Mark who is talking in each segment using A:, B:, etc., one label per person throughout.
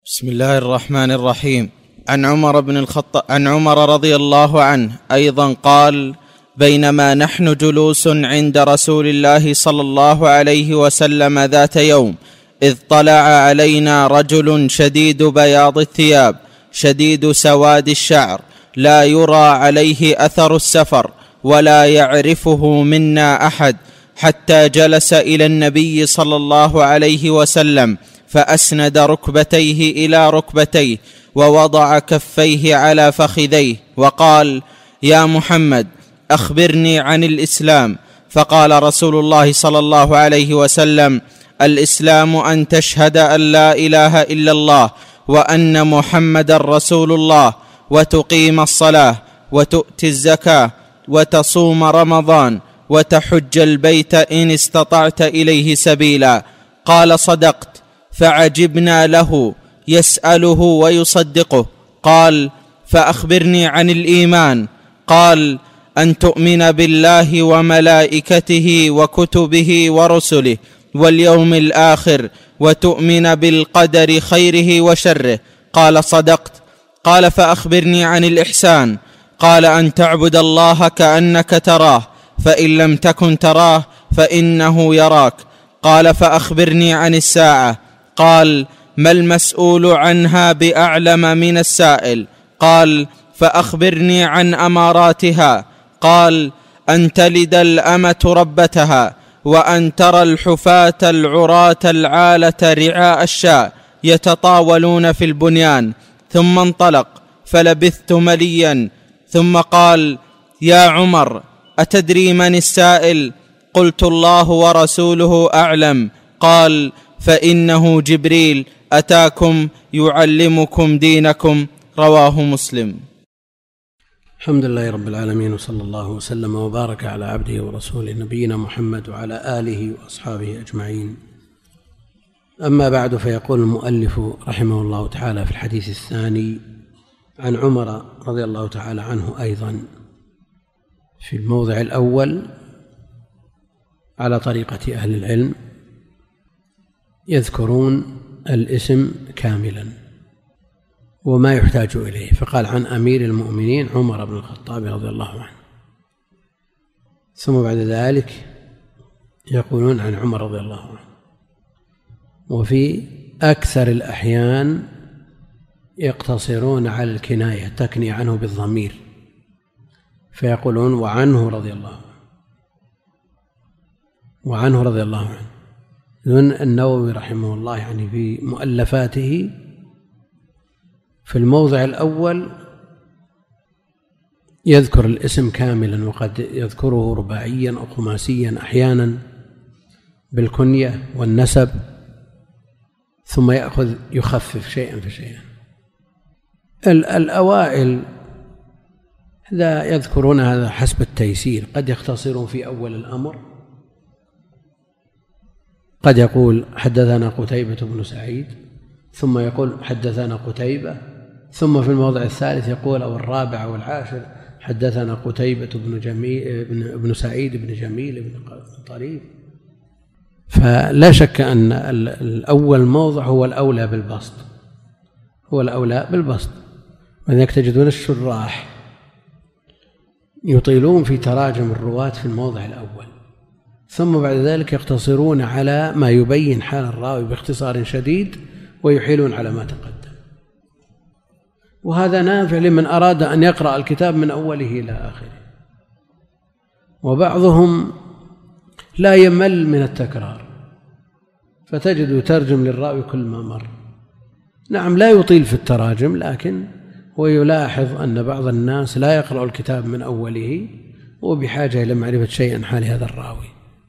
A: بسم الله الرحمن الرحيم. عن عمر رضي الله عنه أيضا قال: بينما نحن جلوس عند رسول الله صلى الله عليه وسلم ذات يوم، إذ طلع علينا رجل شديد بياض الثياب شديد سواد الشعر، لا يرى عليه أثر السفر ولا يعرفه منا أحد، حتى جلس إلى النبي صلى الله عليه وسلم فأسند ركبتيه إلى ركبتيه ووضع كفيه على فخذيه وقال: يا محمد، أخبرني عن الإسلام. فقال رسول الله صلى الله عليه وسلم: الإسلام أن تشهد أن لا إله إلا الله وأن محمدا رسول الله، وتقيم الصلاة، وتؤتي الزكاة، وتصوم رمضان، وتحج البيت إن استطعت إليه سبيلا. قال: صدقت. فعجبنا له يسأله ويصدقه. قال: فأخبرني عن الإيمان. قال: أن تؤمن بالله وملائكته وكتبه ورسله واليوم الآخر، وتؤمن بالقدر خيره وشره. قال: صدقت. قال: فأخبرني عن الإحسان. قال: أن تعبد الله كأنك تراه، فإن لم تكن تراه فإنه يراك. قال: فأخبرني عن الساعة. قال: ما المسؤول عنها بأعلم من السائل؟ قال: فأخبرني عن أماراتها. قال: أن تلد الأمة ربتها، وأن ترى الحفاة العراة العالة رعاء الشاء يتطاولون في البنيان. ثم انطلق، فلبثت مليا، ثم قال: يا عمر، أتدري من السائل؟ قلت: الله ورسوله أعلم. قال: فإنه جبريل أتاكم يعلمكم دينكم. رواه مسلم.
B: الحمد لله رب العالمين، وصلى الله وسلم وبارك على عبده ورسوله نبينا محمد وعلى آله وأصحابه أجمعين. أما بعد، فيقول المؤلف رحمه الله تعالى في الحديث الثاني عن عمر رضي الله تعالى عنه أيضا في الموضع الأول على طريقة أهل العلم يذكرون الاسم كاملا وما يحتاج إليه، فقال: عن أمير المؤمنين عمر بن الخطاب رضي الله عنه، ثم بعد ذلك يقولون عن عمر رضي الله عنه. وفي أكثر الأحيان يقتصرون على الكناية، تكني عنه بالضمير، فيقولون وعنه رضي الله عنه، وعنه رضي الله عنه. النووي رحمه الله يعني في مؤلفاته في الموضع الأول يذكر الاسم كاملا، وقد يذكره رباعيا أو خماسيا أحيانا بالكنية والنسب، ثم يخفف شيئا فشيئا. الأوائل لا يذكرون هذا حسب التيسير، قد يختصرون في أول الأمر، قد يقول حدثنا قتيبة بن سعيد، ثم يقول حدثنا قتيبة، ثم في الموضع الثالث يقول أو الرابع أو العاشر حدثنا قتيبة بن سعيد بن جميل بن طريف. فلا شك أن الأول موضع هو الأولى بالبسط، هو الأولى بالبسط. وذلك تجدون الشراح يطيلون في تراجم الرواة في الموضع الأول، ثم بعد ذلك يقتصرون على ما يبين حال الراوي باختصار شديد ويحيلون على ما تقدم. وهذا نافع لمن أراد أن يقرأ الكتاب من أوله إلى آخره. وبعضهم لا يمل من التكرار، فتجد يترجم للراوي كل ما مر. نعم، لا يطيل في التراجم، لكن هو يلاحظ أن بعض الناس لا يقرأ الكتاب من أوله وبحاجة إلى معرفة شيء عن حال هذا الراوي.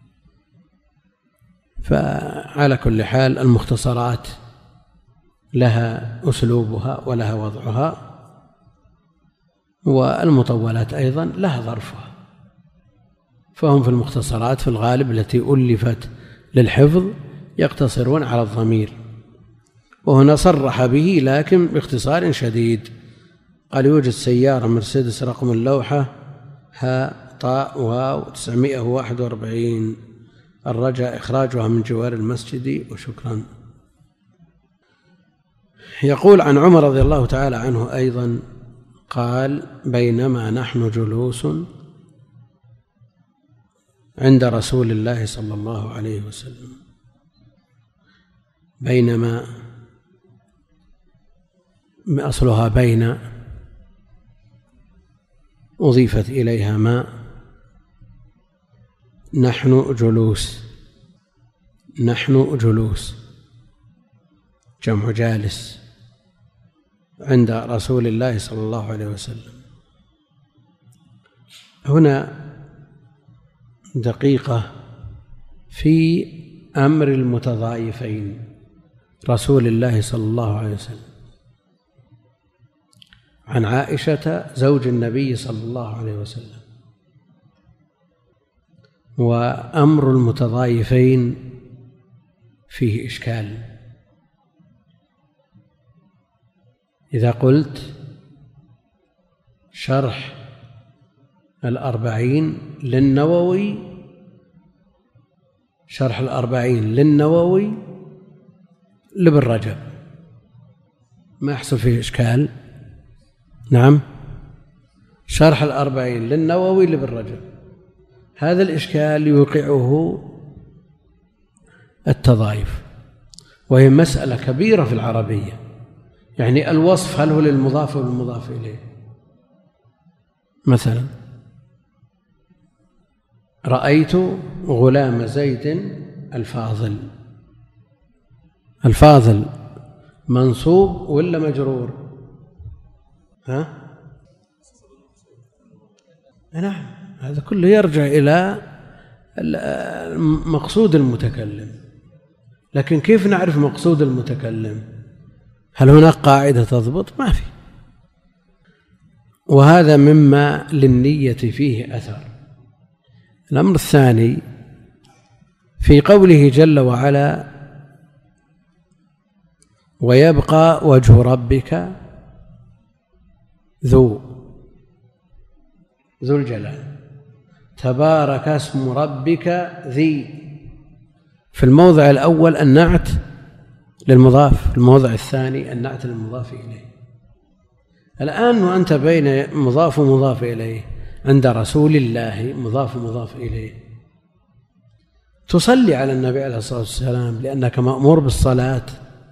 B: فعلى كل حال المختصرات لها أسلوبها ولها وضعها، والمطولات أيضا لها ظرفها. فهم في المختصرات في الغالب التي ألفت للحفظ يقتصرون على الضمير، وهنا صرح به لكن باختصار شديد. قال: يوجد سيارة مرسيدس رقم اللوحة ها طاء واو 941، الرجاء إخراجها من جوار المسجد، وشكرا. يقول عن عمر رضي الله تعالى عنه أيضا قال: بينما نحن جلوس عند رسول الله صلى الله عليه وسلم، بينما أصلها بين أضيفت إليها ما، نحن جلوس جمع جالس عند رسول الله صلى الله عليه وسلم. هنا دقيقة في أمر المتضايفين رسول الله صلى الله عليه وسلم. عن عائشة زوج النبي صلى الله عليه وسلم. وأمر المتضايفين فيه إشكال. إذا قلت شرح 40 للنووي، شرح 40 للنووي لابن رجب، ما يحصل فيه إشكال؟ نعم، شرح 40 للنووي لابن رجب، هذا الإشكال يوقعه التضايف، وهي مسألة كبيرة في العربية. يعني الوصف هل هو للمضاف أو للمضاف إليه؟ مثلا رأيت غلام زيد الفاضل منصوب ولا مجرور؟ نعم، هذا كله يرجع إلى مقصود المتكلم. لكن كيف نعرف مقصود المتكلم؟ هل هناك قاعدة تضبط؟ ما في. وهذا مما للنية فيه أثر. الأمر الثاني في قوله جل وعلا: ويبقى وجه ربك ذو الجلال، تبارك اسم ربك ذي. في الموضع الأول النعت للمضاف، في الموضع الثاني النعت للمضاف إليه. الآن وأنت بين مضاف ومضاف إليه عند رسول الله مضاف ومضاف إليه، تصلي على النبي عليه الصلاة والسلام لأنك مأمور بالصلاة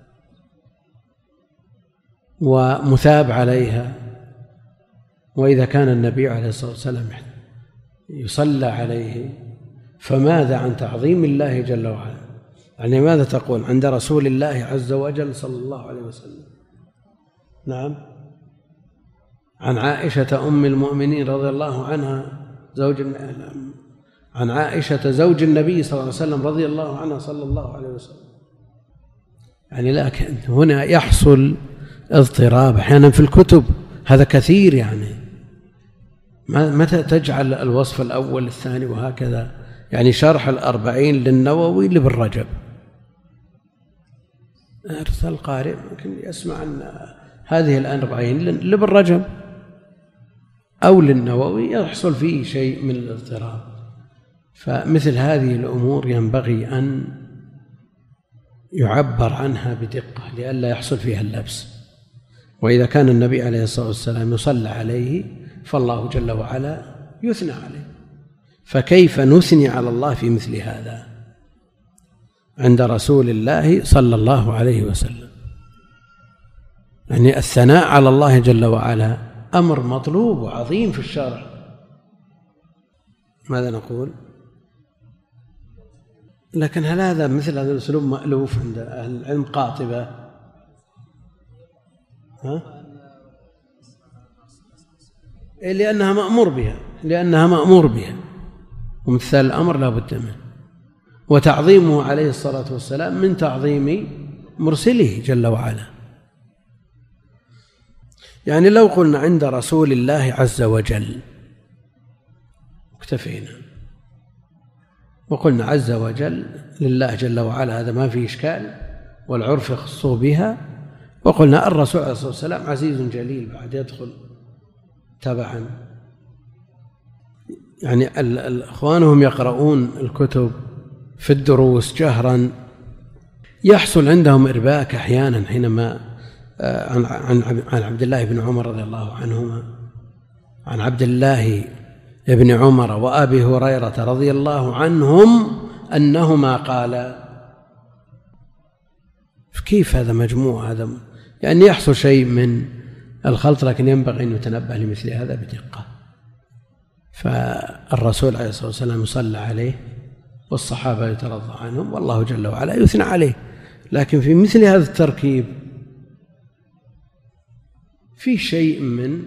B: ومثاب عليها. وإذا كان النبي عليه الصلاة والسلام يصلى عليه، فماذا عن تعظيم الله جل وعلا؟ يعني ماذا تقول عند رسول الله عز وجل صلى الله عليه وسلم؟ نعم، عن عائشة أم المؤمنين رضي الله عنها عن عائشة زوج النبي صلى الله عليه وسلم رضي الله عنها صلى الله عليه وسلم. يعني لكن هنا يحصل اضطراب أحيانا في الكتب، هذا كثير. يعني متى تجعل الوصف الأول الثاني وهكذا؟ يعني شرح 40 للنووي لابن رجب، أرسل القارئ ممكن يسمع أن هذه 40 لابن رجب أو للنووي، يحصل فيه شيء من الاضطراب. فمثل هذه الأمور ينبغي أن يعبر عنها بدقة لئلا يحصل فيها اللبس. وإذا كان النبي عليه الصلاة والسلام يصلى عليه، فالله جل وعلا يثنى عليه، فكيف نثني على الله في مثل هذا عند رسول الله صلى الله عليه وسلم؟ يعني الثناء على الله جل وعلا أمر مطلوب وعظيم في الشرع. ماذا نقول؟ لكن هل هذا مثل هذا الأسلوب مألوف عند أهل العلم قاطبة؟ لأنها مأمور بها ومثال الأمر لا بد منه. وتعظيمه عليه الصلاة والسلام من تعظيم مرسله جل وعلا. يعني لو قلنا عند رسول الله عز وجل اكتفينا، وقلنا عز وجل لله جل وعلا، هذا ما فيه إشكال والعرف يخص بها. وقلنا الرسول عليه الصلاة والسلام عزيز جليل بعد يدخل تبعا. يعني إخوانهم يقرؤون الكتب في الدروس جهرا، يحصل عندهم إرباك أحيانا حينما عن عبد الله بن عمر رضي الله عنهما، عن عبد الله بن عمر وأبي هريرة رضي الله عنهم أنهما قالا. كيف هذا مجموع؟ هذا يعني يحصل شيء من الخلط، لكن ينبغي أن يتنبه لمثل هذا بدقة. فالرسول عليه الصلاة والسلام يصلى عليه والصحابة يترضى عنهم والله جل وعلا يثنى عليه، لكن في مثل هذا التركيب في شيء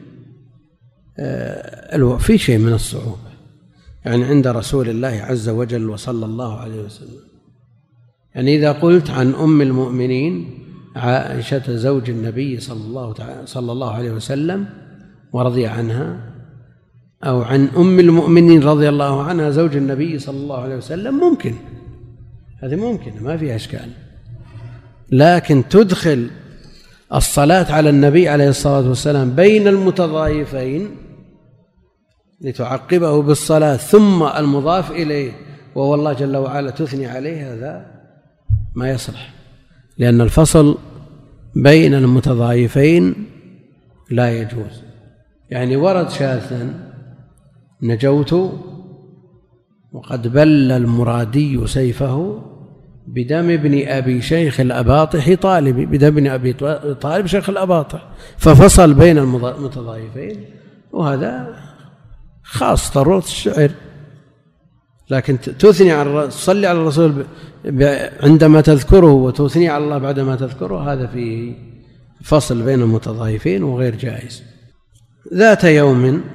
B: من الصعوبة. يعني عند رسول الله عز وجل وصلى الله عليه وسلم، يعني إذا قلت عن أم المؤمنين عائشة زوج النبي صلى الله عليه وسلم ورضي عنها، أو عن أم المؤمنين رضي الله عنها زوج النبي صلى الله عليه وسلم، ممكن، هذه ممكن ما فيها إشكال. لكن تدخل الصلاة على النبي عليه الصلاة والسلام بين المتضايفين لتعقبه بالصلاة ثم المضاف إليه وهو الله جل وعلا تثني عليه، هذا ما يصلح، لأن الفصل بين المتضايفين لا يجوز. يعني ورد شاذا: نجوت وقد بل المرادي سيفه بدم ابن أبي شيخ الأباطح طالب، بدم ابن أبي طالب شيخ الأباطح، ففصل بين المتضايفين، وهذا خاص ضرورة الشعر. لكن تصلي على الرسول عندما تذكره وتثني على الله بعدما تذكره، هذا فيه فصل بين المتضايفين وغير جائز. ذات يوم،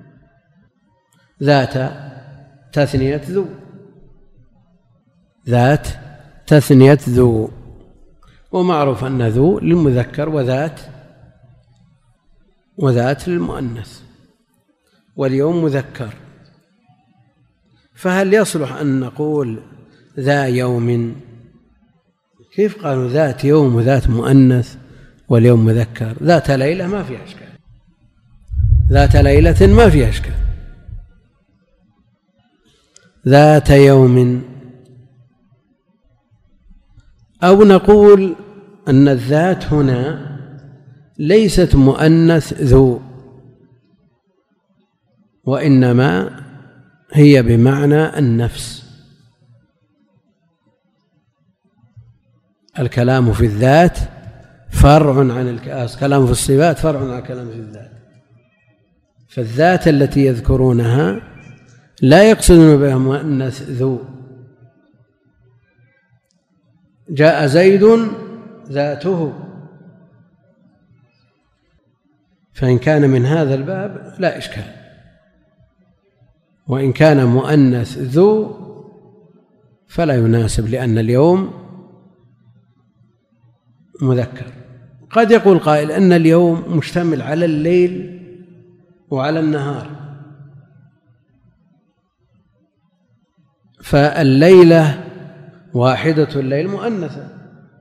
B: ذات تثنية ذو، ذات تثنية ذو، ومعروف أن ذو للمذكر وذات للمؤنث، واليوم مذكر، فهل يصلح أن نقول ذا يوم؟ كيف قالوا ذات يوم وذات مؤنث واليوم مذكر؟ ذات ليلة ما فيها إشكال، ذات ليلة ما فيها إشكال، ذات يوم. أو نقول أن الذات هنا ليست مؤنث ذو، وإنما هي بمعنى النفس. الكلام في الذات فرع عن الكلام في الصفات فرع عن الكلام في الذات. فالذات التي يذكرونها لا يقصدون بها مؤنث ذو. جاء زيد ذاته، فإن كان من هذا الباب لا إشكال، وإن كان مؤنث ذو فلا يناسب، لأن اليوم مذكر. قد يقول قائل أن اليوم مشتمل على الليل وعلى النهار، فالليلة واحدة الليل مؤنثة،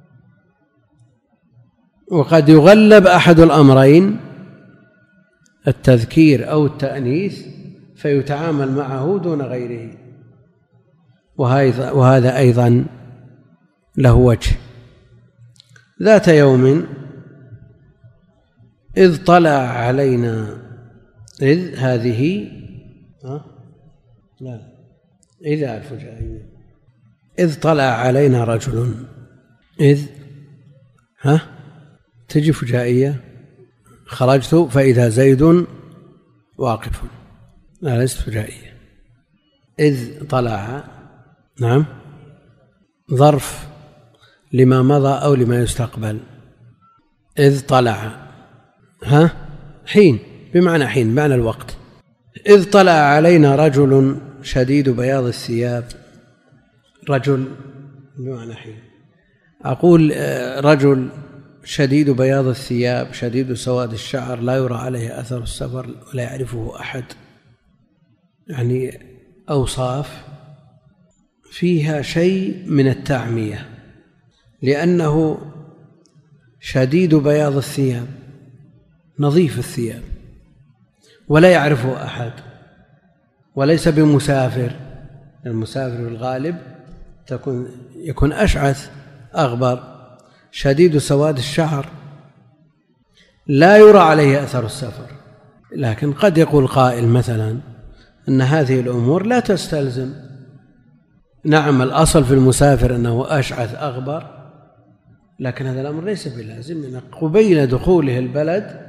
B: وقد يغلب أحد الأمرين التذكير أو التأنيث فيتعامل معه دون غيره، وهذا أيضا له وجه. ذات يوم إذ طلع علينا، إذ هذه لا إذا الفجائية، إذ طلع علينا رجل، إذ تجي فجائية، خرجت فإذا زيد واقف، لا ليست فجائية. إذ طلع، نعم، ظرف لما مضى أو لما يستقبل. إذ طلع حين، بمعنى حين، بمعنى الوقت. إذ طلع علينا رجل شديد بياض الثياب، رجل بمعنى حين. أقول رجل شديد بياض الثياب شديد سواد الشعر لا يرى عليه أثر السفر ولا يعرفه أحد، يعني أوصاف فيها شيء من التعمية، لأنه شديد بياض الثياب نظيف الثياب ولا يعرفه أحد، وليس بمسافر. المسافر في الغالب يكون أشعث أغبر. شديد سواد الشعر لا يرى عليه أثر السفر. لكن قد يقول قائل مثلا أن هذه الأمور لا تستلزم. نعم الأصل في المسافر أنه أشعث أغبر، لكن هذا الأمر ليس بلازم، أن قبيل دخوله البلد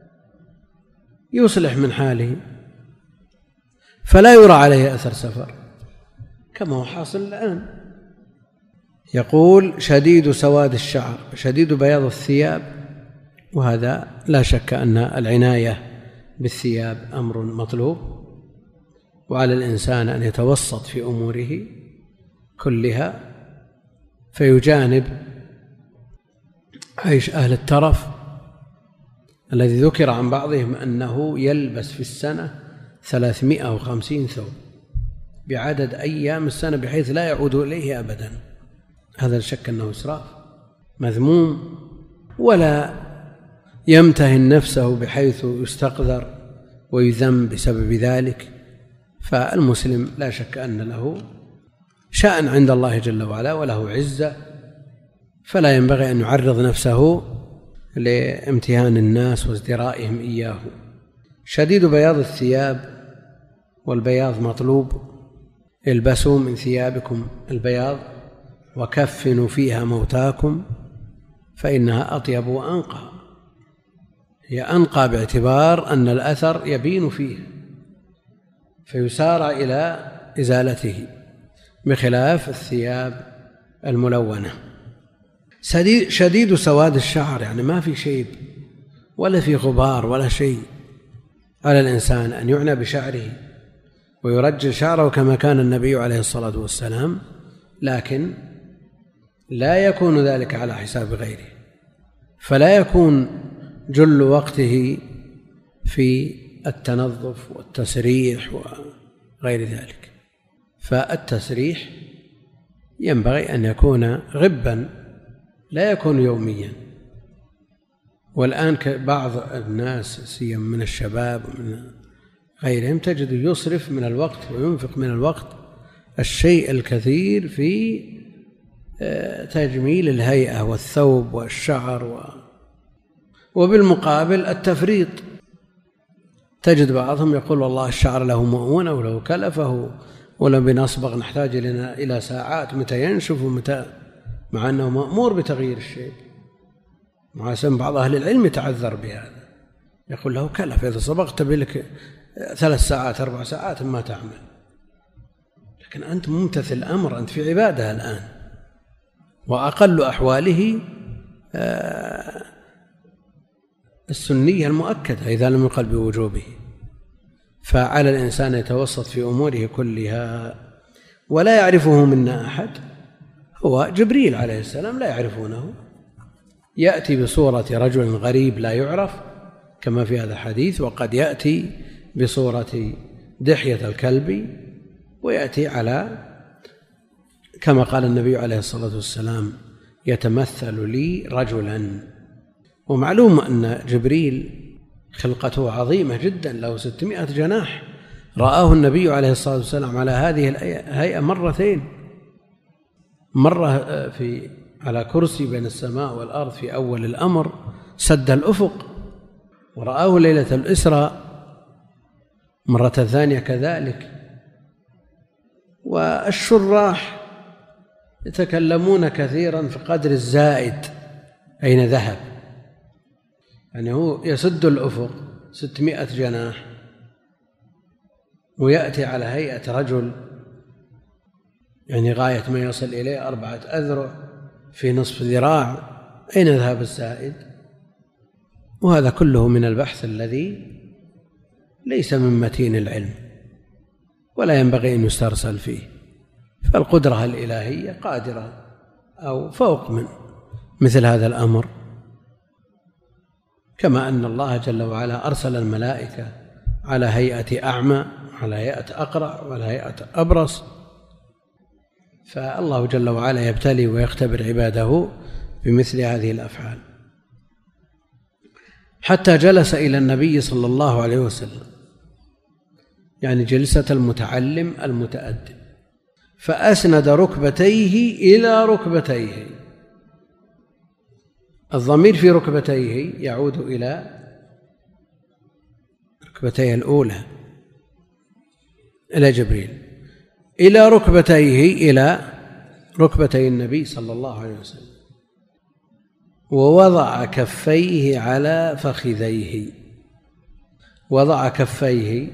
B: يصلح من حاله فلا يرى عليه أثر سفر كما هو حاصل الآن. يقول شديد سواد الشعر شديد بياض الثياب، وهذا لا شك أن العناية بالثياب أمر مطلوب، وعلى الإنسان أن يتوسط في أموره كلها فيجانب عيش أهل الترف الذي ذكر عن بعضهم أنه يلبس في السنة 350 ثوب بعدد أيام السنة بحيث لا يعود إليه أبدا. هذا الشك أنه إسراف مذموم، ولا يمتهن نفسه بحيث يستقذر ويذم بسبب ذلك. فالمسلم لا شك أن له شأن عند الله جل وعلا وله عزة، فلا ينبغي أن يعرض نفسه لامتهان الناس وازدرائهم إياه. شديد بياض الثياب، والبياض مطلوب، البسوا من ثيابكم البياض وكفنوا فيها موتاكم فإنها أطيب وأنقى. هي أنقى باعتبار أن الأثر يبين فيه فيسارع إلى إزالته، بخلاف الثياب الملونة. شديد سواد الشعر يعني ما في شيب ولا في غبار ولا شيء. على الإنسان أن يعنى بشعره ويرجل شعره كما كان النبي عليه الصلاة والسلام، لكن لا يكون ذلك على حساب غيره، فلا يكون جل وقته في التنظف والتسريح وغير ذلك. فالتسريح ينبغي أن يكون غبا لا يكون يوميا. والآن بعض الناس سيما من الشباب ومن غيرهم تجد يصرف من الوقت وينفق من الوقت الشيء الكثير في تجميل الهيئة والثوب والشعر وبالمقابل التفريط. تجد بعضهم يقول والله الشعر له مؤونة وله كلفه ولو بنصبغ نحتاج إلى ساعات متى ينشف ومتى، مع أنه مأمور بتغيير الشيء. مع سن بعض أهل العلم يتعذر بهذا، يقول له كلف، إذا صبغت بلك 3 ساعات 4 ساعات ما تعمل. لكن أنت ممتثل الأمر، أنت في عبادة الآن، وأقل أحواله السنية المؤكدة إذا لم يقل بوجوبه. فعلى الإنسان يتوسط في أموره كلها، ولا يعرفه منا أحد. هو جبريل عليه السلام لا يعرفونه، يأتي بصورة رجل غريب لا يعرف كما في هذا الحديث، وقد يأتي بصورة دحية الكلب، ويأتي على كما قال النبي عليه الصلاة والسلام يتمثل لي رجلا. ومعلوم أن جبريل خلقته عظيمة جدا، له 600 جناح. رآه النبي عليه الصلاة والسلام على هذه الهيئة مرتين، مرة على كرسي بين السماء والأرض في أول الأمر سد الأفق، ورآه ليلة الإسراء مرة ثانية كذلك. والشراح يتكلمون كثيرا في قدر الزائد أين ذهب، يعني هو يسد الأفق 600 جناح ويأتي على هيئة رجل، يعني غاية ما يصل إليه 4 أذرع في نصف ذراع، أين ذهب الزائد؟ وهذا كله من البحث الذي ليس من متين العلم ولا ينبغي أن يسترسل فيه. فالقدرة الإلهية قادرة أو فوق من مثل هذا الأمر، كما أن الله جل وعلا أرسل الملائكة على هيئة أعمى، على هيئة أقرع، وعلى هيئة أبرص. فالله جل وعلا يبتلي ويختبر عباده بمثل هذه الأفعال. حتى جلس إلى النبي صلى الله عليه وسلم، يعني جلسة المتعلم المتأدب، فأسند ركبتيه إلى ركبتيه. الضمير في ركبتيه يعود إلى ركبتيه الأولى إلى جبريل إلى ركبتيه إلى ركبتي النبي صلى الله عليه وسلم، ووضع كفيه على فخذيه. وضع كفيه،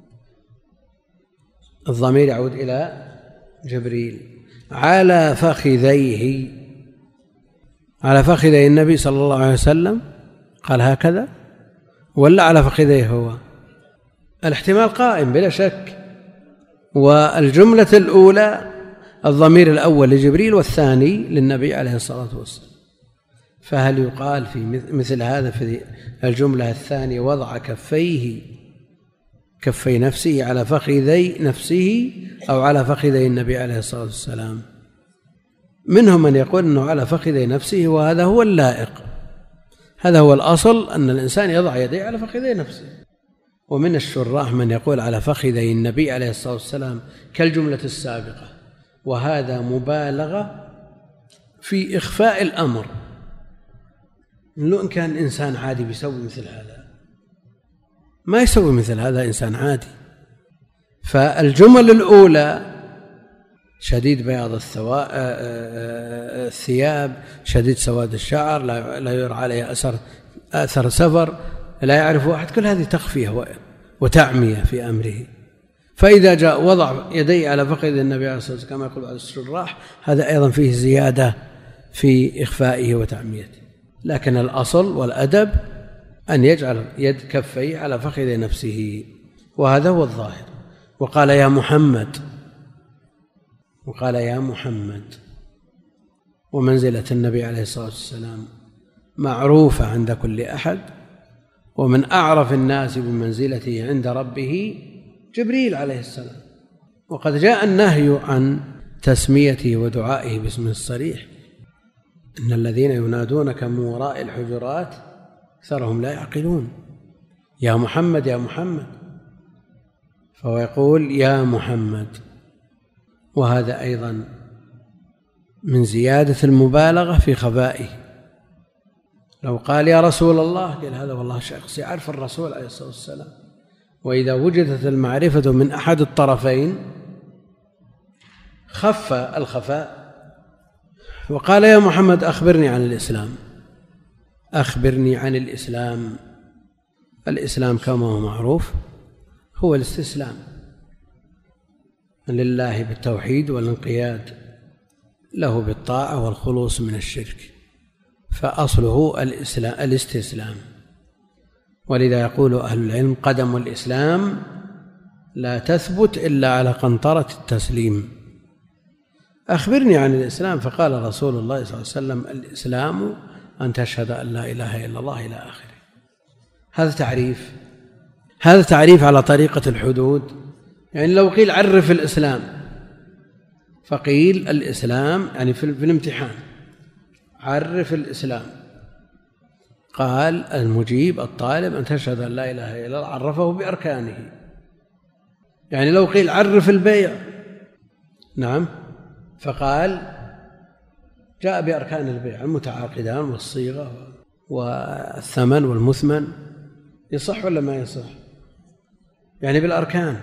B: الضمير يعود إلى جبريل، على فخذيه، على فخذي النبي صلى الله عليه وسلم، قال هكذا ولا على فخذيه هو؟ الاحتمال قائم بلا شك. والجملة الأولى الضمير الأول لجبريل والثاني للنبي عليه الصلاة والسلام، فهل يقال في مثل هذا في الجملة الثانية وضع كفيه كفي نفسه على فخذي نفسه أو على فخذي النبي عليه الصلاة والسلام؟ منهم من يقول أنه على فخذي نفسه، وهذا هو اللائق، هذا هو الأصل، أن الإنسان يضع يديه على فخذي نفسه. ومن الشراح من يقول على فخذي النبي عليه الصلاة والسلام كالجملة السابقة، وهذا مبالغة في إخفاء الأمر. لو إن كان إنسان عادي بيسوي مثل هذا، ما يسوي مثل هذا إنسان عادي. فالجمل الأولى شديد بياض الثياب، شديد سواد الشعر، لا يرى عليه أثر سفر، لا يعرف أحد، كل هذه تخفية وتعمية في أمره. فإذا جاء وضع يديه على فخذ النبي عليه الصلاة والسلام كما يقول بعض الشراح، هذا أيضا فيه زيادة في إخفائه وتعميته. لكن الأصل والأدب أن يجعل يد كفيه على فخذ نفسه، وهذا هو الظاهر. وقال يا محمد، وقال يا محمد. ومنزلة النبي عليه الصلاة والسلام معروفة عند كل أحد، ومن أعرف الناس بمنزلته عند ربه جبريل عليه السلام. وقد جاء النهي عن تسميته ودعائه باسمه الصريح، إن الذين ينادونك من وراء الحجرات أكثرهم لا يعقلون. يا محمد يا محمد، فهو يقول يا محمد، وهذا أيضا من زيادة المبالغة في خفائه. لو قال يا رسول الله قال هذا والله شخص يعرف الرسول عليه الصلاة والسلام، وإذا وجدت المعرفة من أحد الطرفين خف الخفاء. وقال يا محمد أخبرني عن الإسلام، أخبرني عن الإسلام. الإسلام كما هو معروف هو الاستسلام لله بالتوحيد والانقياد له بالطاعة والخلوص من الشرك، فأصله الاستسلام. ولذا يقول أهل العلم قدم الإسلام لا تثبت إلا على قنطرة التسليم. أخبرني عن الإسلام، فقال رسول الله صلى الله عليه وسلم الإسلام أن تشهد أن لا إله إلا الله إلى آخره. هذا تعريف على طريقة الحدود. يعني لو قيل عرف الإسلام، فقيل الإسلام يعني في الامتحان عرف الإسلام، قال المجيب الطالب أن تشهد أن لا إله إلا الله، عرفه بأركانه. يعني لو قيل عرف البيع، نعم، فقال جاء بأركان البيع المتعاقدان والصيغة والثمن والمثمن، يصح ولا ما يصح؟ يعني بالأركان.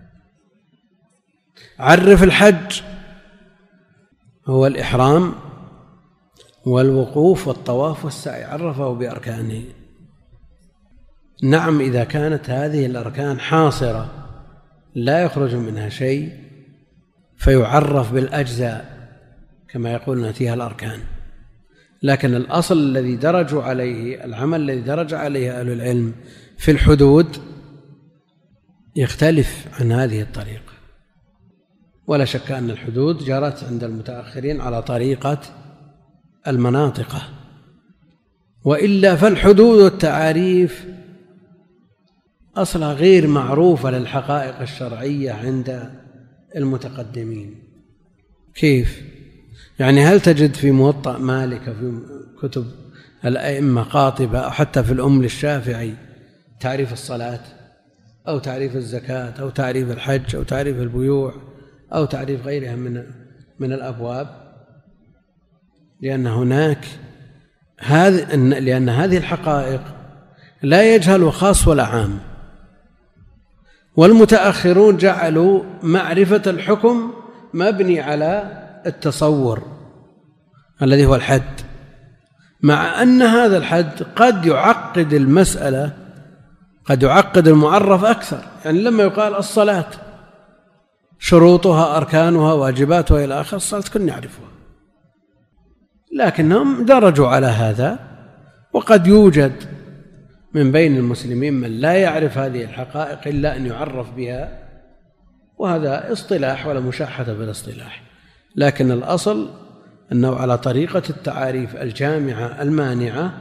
B: عرف الحج، هو الإحرام والوقوف والطواف والسعي، عرفه بأركانه. نعم، إذا كانت هذه الأركان حاصرة لا يخرج منها شيء فيعرف بالأجزاء كما يقولون فيها الأركان. لكن الأصل الذي درجوا عليه، العمل الذي درج عليه أهل العلم في الحدود يختلف عن هذه الطريقة. ولا شك أن الحدود جرت عند المتأخرين على طريقة المناطقة، وإلا فالحدود والتعاريف أصلها غير معروفة للحقائق الشرعية عند المتقدمين. كيف؟ يعني هل تجد في موطأ مالك في كتب الأئمة قاطبة أو حتى في الأم للشافعي تعريف الصلاة أو تعريف الزكاة أو تعريف الحج أو تعريف البيوع أو تعريف غيرها من الأبواب؟ لأن هذه الحقائق لا يجهل خاص ولا عام، والمتأخرون جعلوا معرفة الحكم مبني على التصور الذي هو الحد، مع أن هذا الحد قد يعقد المسألة، قد يعقد المعرف أكثر. يعني لما يقال الصلاة شروطها أركانها واجباتها إلى آخر، الصلاة كن يعرفها، لكنهم درجوا على هذا. وقد يوجد من بين المسلمين من لا يعرف هذه الحقائق إلا أن يعرف بها، وهذا اصطلاح ولا مشاحة بالاصطلاح، لكن الأصل أنه على طريقة التعاريف الجامعة المانعة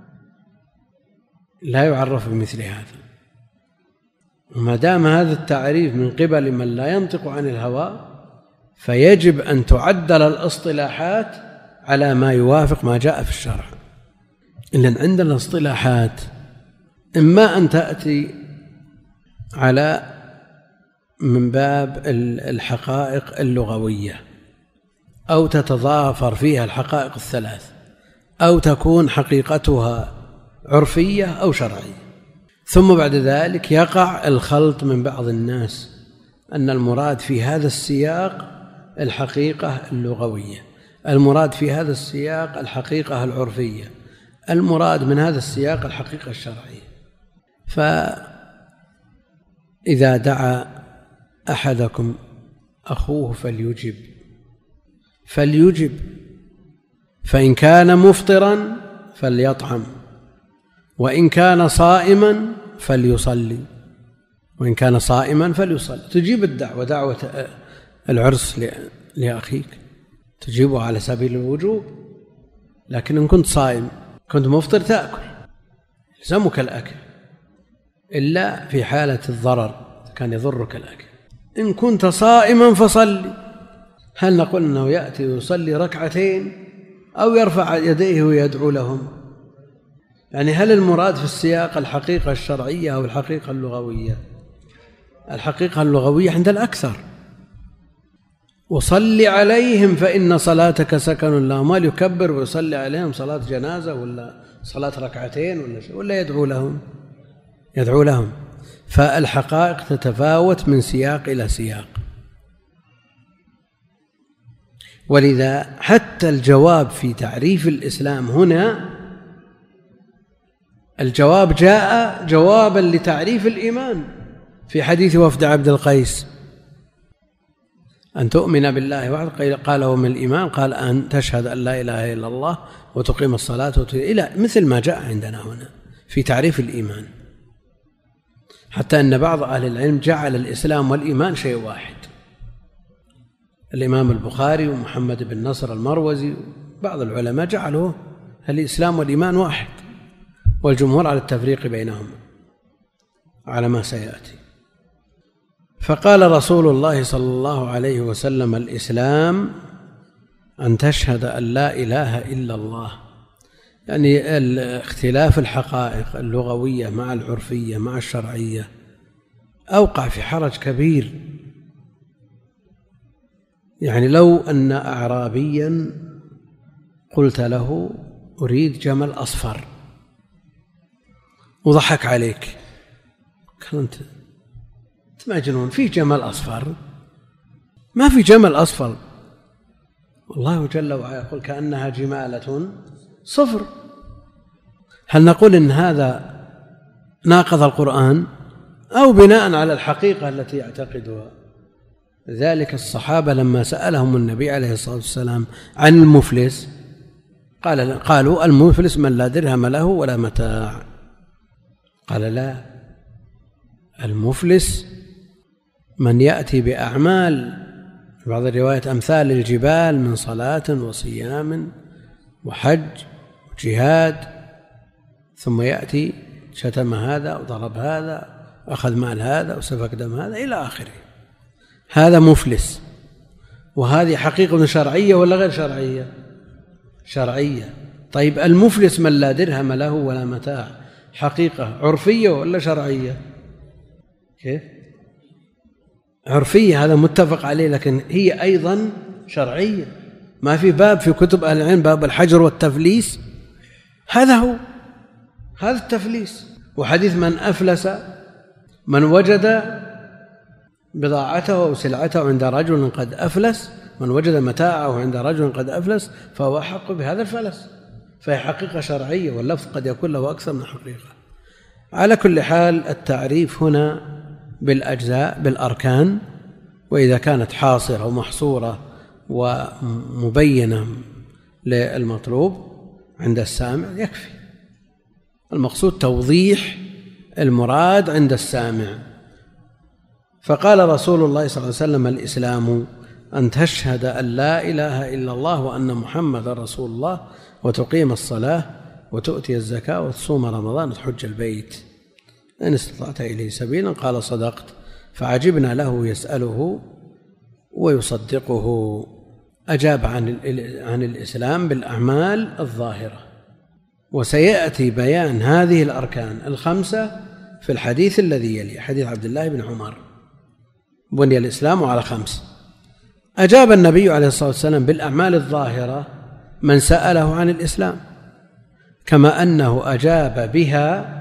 B: لا يعرف بمثل هذا. وما دام هذا التعريف من قبل من لا ينطق عن الهوى، فيجب أن تعدل الاصطلاحات على ما يوافق ما جاء في الشرع. إذن عندنا اصطلاحات إما أن تأتي على من باب الحقائق اللغوية، أو تتضافر فيها الحقائق الثلاث، أو تكون حقيقتها عرفية أو شرعية. ثم بعد ذلك يقع الخلط من بعض الناس أن المراد في هذا السياق الحقيقة اللغوية، المراد في هذا السياق الحقيقة العرفية، المراد من هذا السياق الحقيقة الشرعية. فإذا دعا أحدكم أخوه فليجب، فإن كان مفطرا فليطعم، وإن كان صائما فليصلي، وإن كان صائما فليصلي. تجيب الدعوة، دعوة العرس لأخيك تجيبه على سبيل الوجوب، لكن إن كنت صائم كنت مفطر تأكل، يلزمك الأكل إلا في حالة الضرر كان يضرك الأكل. إن كنت صائما فصلي. هل نقول أنه يأتي ويصلي ركعتين أو يرفع يديه ويدعو لهم؟ يعني هل المراد في السياق الحقيقة الشرعية أو الحقيقة اللغوية؟ الحقيقة اللغوية عند الأكثر. وصل عليهم فإن صلاتك سكن لهم. هل يكبر ويصلي عليهم صلاة جنازة ولا صلاة ركعتين ولا يدعو لهم؟ فالحقائق تتفاوت من سياق إلى سياق. ولذا حتى الجواب في تعريف الإسلام هنا، الجواب جاء جوابا لتعريف الإيمان في حديث وفد عبد القيس: أن تؤمن بالله وحده. قال ومن الإيمان؟ قال أن تشهد أن لا إله إلا الله وتقيم الصلاة إلى مثل ما جاء عندنا هنا في تعريف الإيمان. حتى أن بعض أهل العلم جعل الإسلام والإيمان شيء واحد. الإمام البخاري ومحمد بن نصر المروزي بعض العلماء جعلوا الإسلام والإيمان واحد، والجمهور على التفريق بينهما على ما سيأتي. فقال رسول الله صلى الله عليه وسلم: الإسلام أن تشهد أن لا إله إلا الله. يعني اختلاف الحقائق اللغوية مع العرفية مع الشرعية أوقع في حرج كبير. يعني لو أن أعرابيا قلت له أريد جمل أصفر وضحك عليك، قال أنت مجنون، في جمل أصفر؟ ما في جمل أصفر. والله جل وعلا يقول كأنها جمالة صفر. هل نقول إن هذا ناقض القرآن أو بناء على الحقيقة التي يعتقدها؟ ذلك الصحابة لما سألهم النبي عليه الصلاة والسلام عن المفلس قالوا: المفلس من لا درهم له ولا متاع. قال: لا، المفلس من يأتي بأعمال في بعض الروايات أمثال الجبال من صلاة وصيام وحج وجهاد، ثم يأتي شتم هذا وضرب هذا وأخذ مال هذا وسفك دم هذا إلى آخره. هذا مفلس. وهذه حقيقة شرعية ولا غير شرعية؟ شرعية. طيب المفلس من لا درهم له ولا متاع حقيقة عرفية ولا شرعية؟ كيف؟ عرفية، هذا متفق عليه، لكن هي أيضا شرعية. ما في باب في كتب أهل العلم باب الحجر والتفليس، هذا هو، هذا التفليس. وحديث من أفلس من وجد بضاعته أو سلعته عند رجل قد أفلس، من وجد متاعه عند رجل قد أفلس فهو أحق بهذا الفلس، فهي حقيقة شرعية، واللفظ قد يكون له أكثر من حقيقة. على كل حال التعريف هنا بالأجزاء بالأركان، وإذا كانت حاصرة ومحصورة ومبينة للمطلوب عند السامع يكفي. المقصود توضيح المراد عند السامع. فقال رسول الله صلى الله عليه وسلم: الإسلام أن تشهد أن لا إله إلا الله وأن محمد رسول الله، وتقيم الصلاة، وتؤتي الزكاة، وتصوم رمضان، وتحج البيت إن استطعت إليه سبيلا. قال: صدقت. فعجبنا له يسأله ويصدقه. أجاب عن الإسلام بالأعمال الظاهرة، وسيأتي بيان هذه الأركان الخمسة في الحديث الذي يلي، حديث عبد الله بن عمر: بني الإسلام على 5. أجاب النبي عليه الصلاة والسلام بالأعمال الظاهرة من سأله عن الإسلام، كما أنه أجاب بها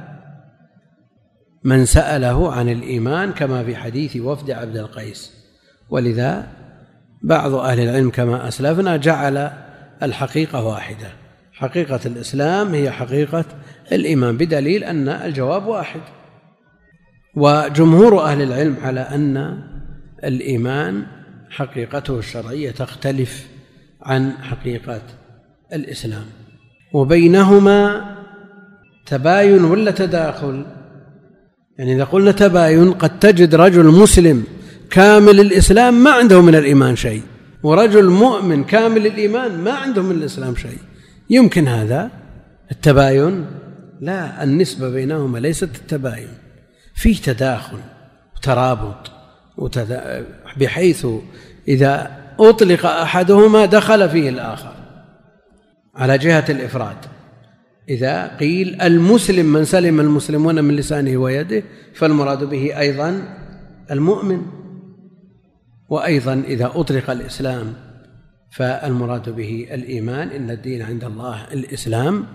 B: من سأله عن الإيمان، كما في حديث وفد عبد القيس. ولذا بعض أهل العلم كما أسلفنا جعل الحقيقة واحدة، حقيقة الإسلام هي حقيقة الإيمان، بدليل أن الجواب واحد. وجمهور أهل العلم على أن الإيمان حقيقته الشرعية تختلف عن حقيقة الإسلام، وبينهما تباين ولا تداخل. يعني إذا قلنا تباين، قد تجد رجل مسلم كامل الإسلام ما عنده من الإيمان شيء، ورجل مؤمن كامل الإيمان ما عنده من الإسلام شيء. يمكن هذا التباين؟ لا، النسبة بينهما ليست التباين، فيه تداخل وترابط بحيث إذا أطلق أحدهما دخل فيه الآخر على جهة الإفراد. إذا قيل المسلم من سلم المسلمون من لسانه ويده، فالمراد به أيضا المؤمن. وأيضا إذا أطلق الإسلام فالمراد به الإيمان، إن الدين عند الله الإسلام،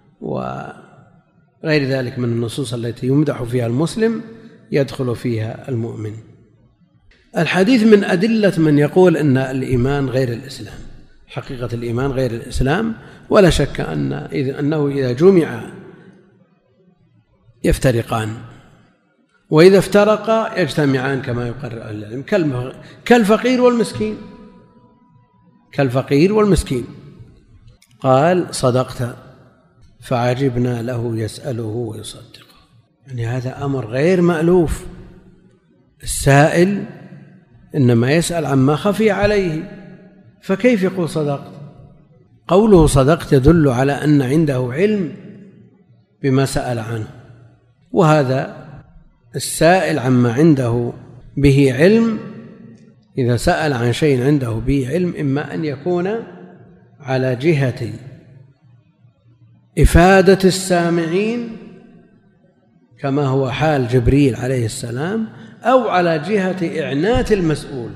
B: وغير ذلك من النصوص التي يمدح فيها المسلم يدخل فيها المؤمن. الحديث من أدلة من يقول أن الإيمان غير الإسلام، حقيقة الإيمان غير الإسلام، ولا شك أنه إذا جمع يفترقان، وإذا افترقا يجتمعان كما يقرر أهل العلم، كالفقير والمسكين، كالفقير والمسكين. قال: صدقت. فعجبنا له يسأله ويصدقه. يعني هذا أمر غير مألوف، السائل إنما يسأل عما خفي عليه، فكيف يقول صدقت؟ قوله صدقت يدل على أن عنده علم بما سأل عنه، وهذا السائل عما عنده به علم، إذا سأل عن شيء عنده به علم، إما أن يكون على جهة إفادة السامعين كما هو حال جبريل عليه السلام، أو على جهة إعنات المسؤول.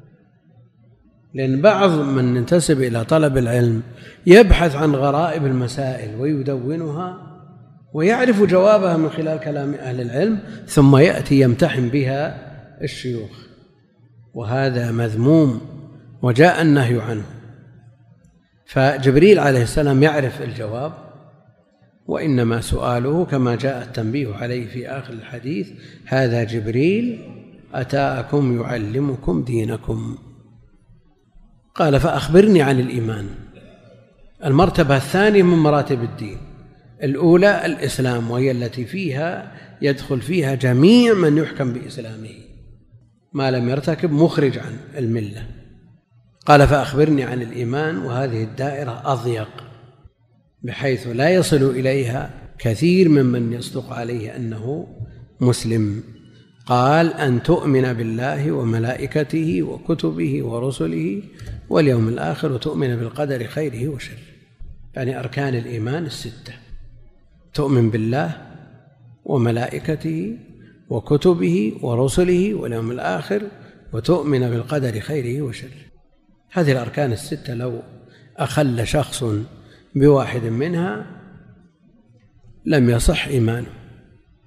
B: لأن بعض من ينتسب إلى طلب العلم يبحث عن غرائب المسائل ويدونها ويعرف جوابها من خلال كلام أهل العلم، ثم يأتي يمتحن بها الشيوخ، وهذا مذموم وجاء النهي عنه. فجبريل عليه السلام يعرف الجواب، وإنما سؤاله كما جاء التنبيه عليه في آخر الحديث: هذا جبريل أتاكم يعلمكم دينكم. قال: فأخبرني عن الإيمان. المرتبة الثانية من مراتب الدين، الأولى الإسلام، وهي التي فيها يدخل فيها جميع من يحكم بإسلامه ما لم يرتكب مخرج عن الملة. قال: فأخبرني عن الإيمان، وهذه الدائرة أضيق بحيث لا يصل إليها كثير ممن يصدق عليه أنه مسلم. قال: أن تؤمن بالله وملائكته وكتبه ورسله واليوم الآخر، وتؤمن بالقدر خيره وشره. يعني أركان الإيمان 6: تؤمن بالله وملائكته وكتبه ورسله واليوم الآخر، وتؤمن بالقدر خيره وشره. هذه الأركان 6 لو أخل شخص بواحد منها لم يصح إيمانه.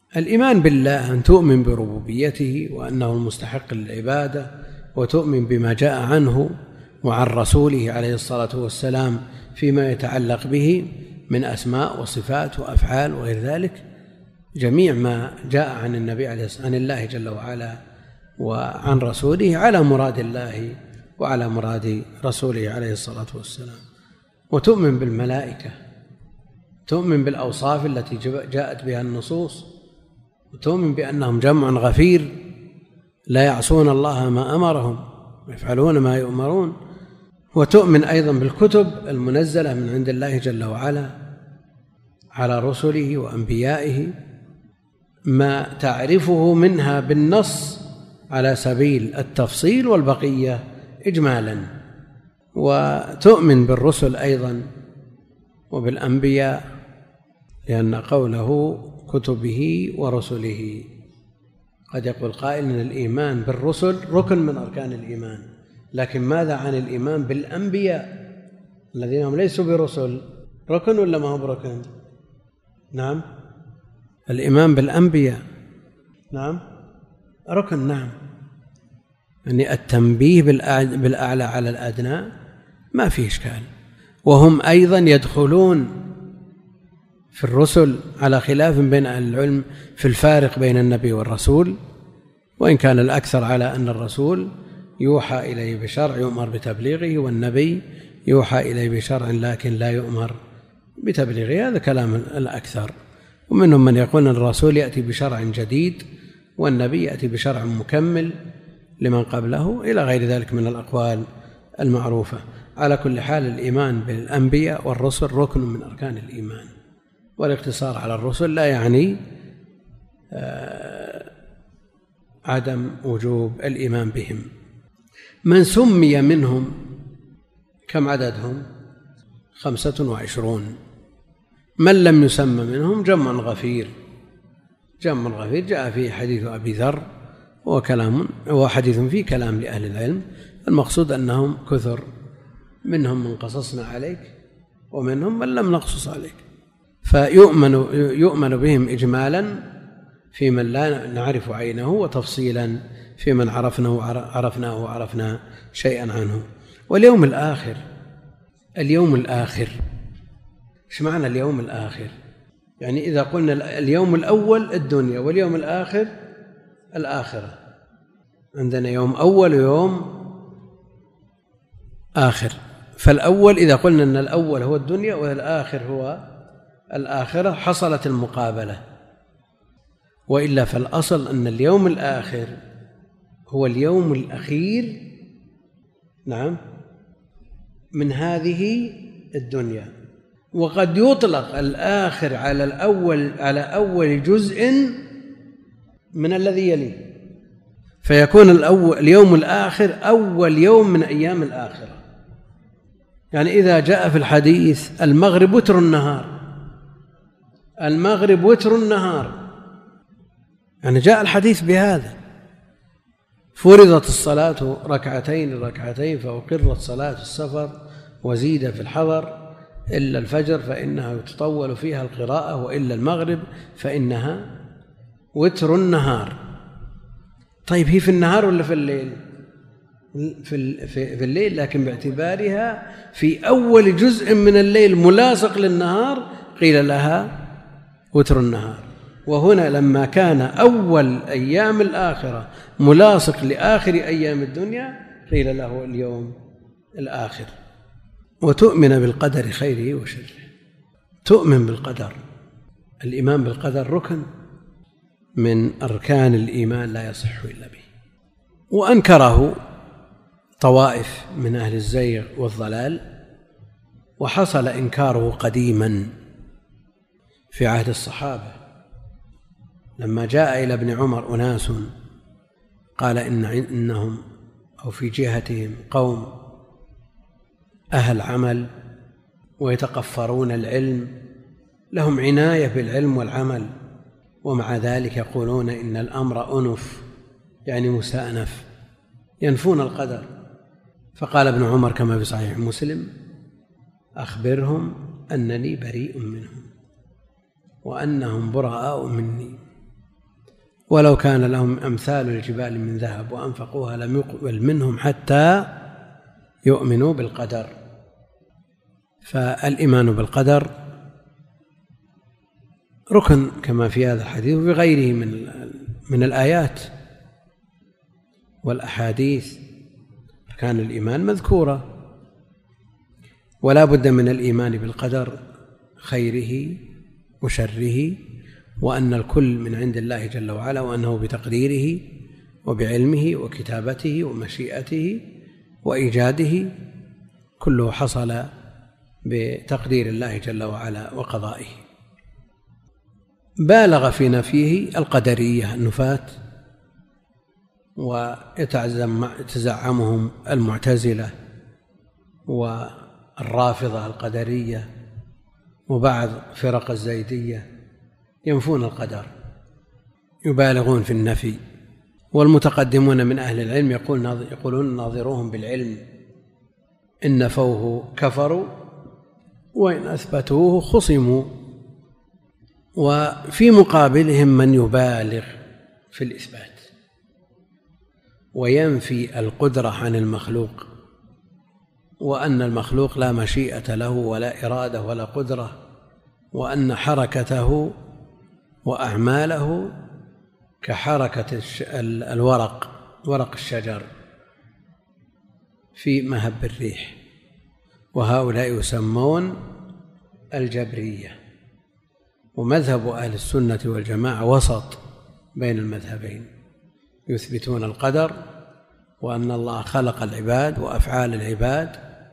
B: الإيمان بالله أن تؤمن بربوبيته وأنه المستحق للعبادة، وتؤمن بما جاء عنه وعن رسوله عليه الصلاة والسلام فيما يتعلق به من أسماء وصفات وأفعال وغير ذلك. جميع ما جاء عن النبي عن الله جل وعلا وعن رسوله على مراد الله وعلى مراد رسوله عليه الصلاة والسلام. وتؤمن بالملائكة، تؤمن بالأوصاف التي جاءت بها النصوص، وتؤمن بأنهم جمع غفير لا يعصون الله ما أمرهم ويفعلون ما يؤمرون. وتؤمن أيضا بالكتب المنزلة من عند الله جل وعلا على رسله وأنبيائه، ما تعرفه منها بالنص على سبيل التفصيل والبقية إجمالا. وتؤمن بالرسل أيضا وبالأنبياء، لأن قوله كتبه ورسله، قد يقول قائل أن الإيمان بالرسل ركن من أركان الإيمان، لكن ماذا عن الإيمان بالأنبياء الذين هم ليسوا برسل؟ ركن ولا ما هو بركن؟ نعم، الإيمان بالأنبياء نعم ركن، نعم، يعني التنبيه بالأعلى على الأدنى ما فيه إشكال. وهم أيضا يدخلون في الرسل على خلاف بين أهل العلم في الفارق بين النبي والرسول، وإن كان الأكثر على أن الرسول يوحى إليه بشرع يؤمر بتبليغه، والنبي يوحى إليه بشرع لكن لا يؤمر بتبليغه، هذا كلام الأكثر. ومنهم من يقول أن الرسول يأتي بشرع جديد والنبي يأتي بشرع مكمل لمن قبله، إلى غير ذلك من الأقوال المعروفة. على كل حال الإيمان بالأنبياء والرسل ركن من أركان الإيمان، والاقتصار على الرسل لا يعني عدم وجوب الإيمان بهم. من سمي منهم كم عددهم؟ 25. من لم يسمى منهم جمع غفير. جمع غفير جاء فيه حديث أبي ذر، وحديث فيه كلام لأهل العلم. المقصود أنهم كثر، منهم من قصصنا عليك ومنهم من لم نقصص عليك، فيؤمن بهم إجمالا في من لا نعرف عينه، وتفصيلا في من عرفناه وعرفنا شيئا عنه. واليوم الآخر، اليوم الآخر إيش معنى اليوم الآخر؟ يعني إذا قلنا اليوم الأول الدنيا واليوم الآخر الآخرة، عندنا يوم أول ويوم آخر. فالأول إذا قلنا أن الأول هو الدنيا والآخر هو الآخرة حصلت المقابلة، وإلا فالأصل أن اليوم الآخر هو اليوم الأخير نعم من هذه الدنيا. وقد يطلق الآخر على الأول، على أول جزء من الذي يليه، فيكون اليوم الآخر أول يوم من أيام الآخرة. يعني إذا جاء في الحديث المغرب وتر النهار، المغرب وتر النهار، يعني جاء الحديث بهذا. فرضت الصلاة ركعتين فأقرت صلاة السفر وزيد في الحضر إلا الفجر فإنها يتطول فيها القراءة، وإلا المغرب فإنها وتر النهار. طيب هي في النهار ولا في الليل؟ في الليل، لكن باعتبارها في أول جزء من الليل ملاصق للنهار قيل لها وتر النهار. وهنا لما كان أول أيام الآخرة ملاصق لآخر أيام الدنيا قيل له اليوم الآخر. وتؤمن بالقدر خيره وشره، تؤمن بالقدر. الإيمان بالقدر ركن من أركان الإيمان لا يصح إلا به. وأنكره طوائف من أهل الزيغ والضلال، وحصل إنكاره قديما في عهد الصحابة، لما جاء إلى ابن عمر أناس قال إنهم أو في جهتهم قوم أهل عمل ويتقفرون العلم، لهم عناية بالعلم والعمل، ومع ذلك يقولون إن الأمر أنف، يعني مستأنف، ينفون القدر. فقال ابن عمر كما في صحيح مسلم: أخبرهم أنني بريء منهم وأنهم براء مني. ولو كان لهم أمثال الجبال من ذهب وأنفقوها لم يقبل منهم حتى يؤمنوا بالقدر. فالإيمان بالقدر ركن كما في هذا الحديث وفي غيره من الآيات والأحاديث، كان الإيمان مذكورا. ولا بد من الإيمان بالقدر خيره وشره، وأن الكل من عند الله جل وعلا، وأنه بتقديره وبعلمه وكتابته ومشيئته وإيجاده كله حصل بتقدير الله جل وعلا وقضائه. بالغ في نفيه القدرية النفاة، ويتزعمهم المعتزلة والرافضة القدرية وبعض فرق الزيدية ينفون القدر، يبالغون في النفي. والمتقدمون من أهل العلم يقولون ناظروهم بالعلم، إن نفوه كفروا وإن أثبتوه خصموا. وفي مقابلهم من يبالغ في الإثبات وينفي القدرة عن المخلوق، وأن المخلوق لا مشيئة له ولا إرادة ولا قدرة، وأن حركته وأعماله كحركة ورق الشجر في مهب الريح. وهؤلاء يسمون الجبرية. ومذهب أهل السنة والجماعة وسط بين المذهبين، يثبتون القدر وأن الله خلق العباد وأفعال العباد،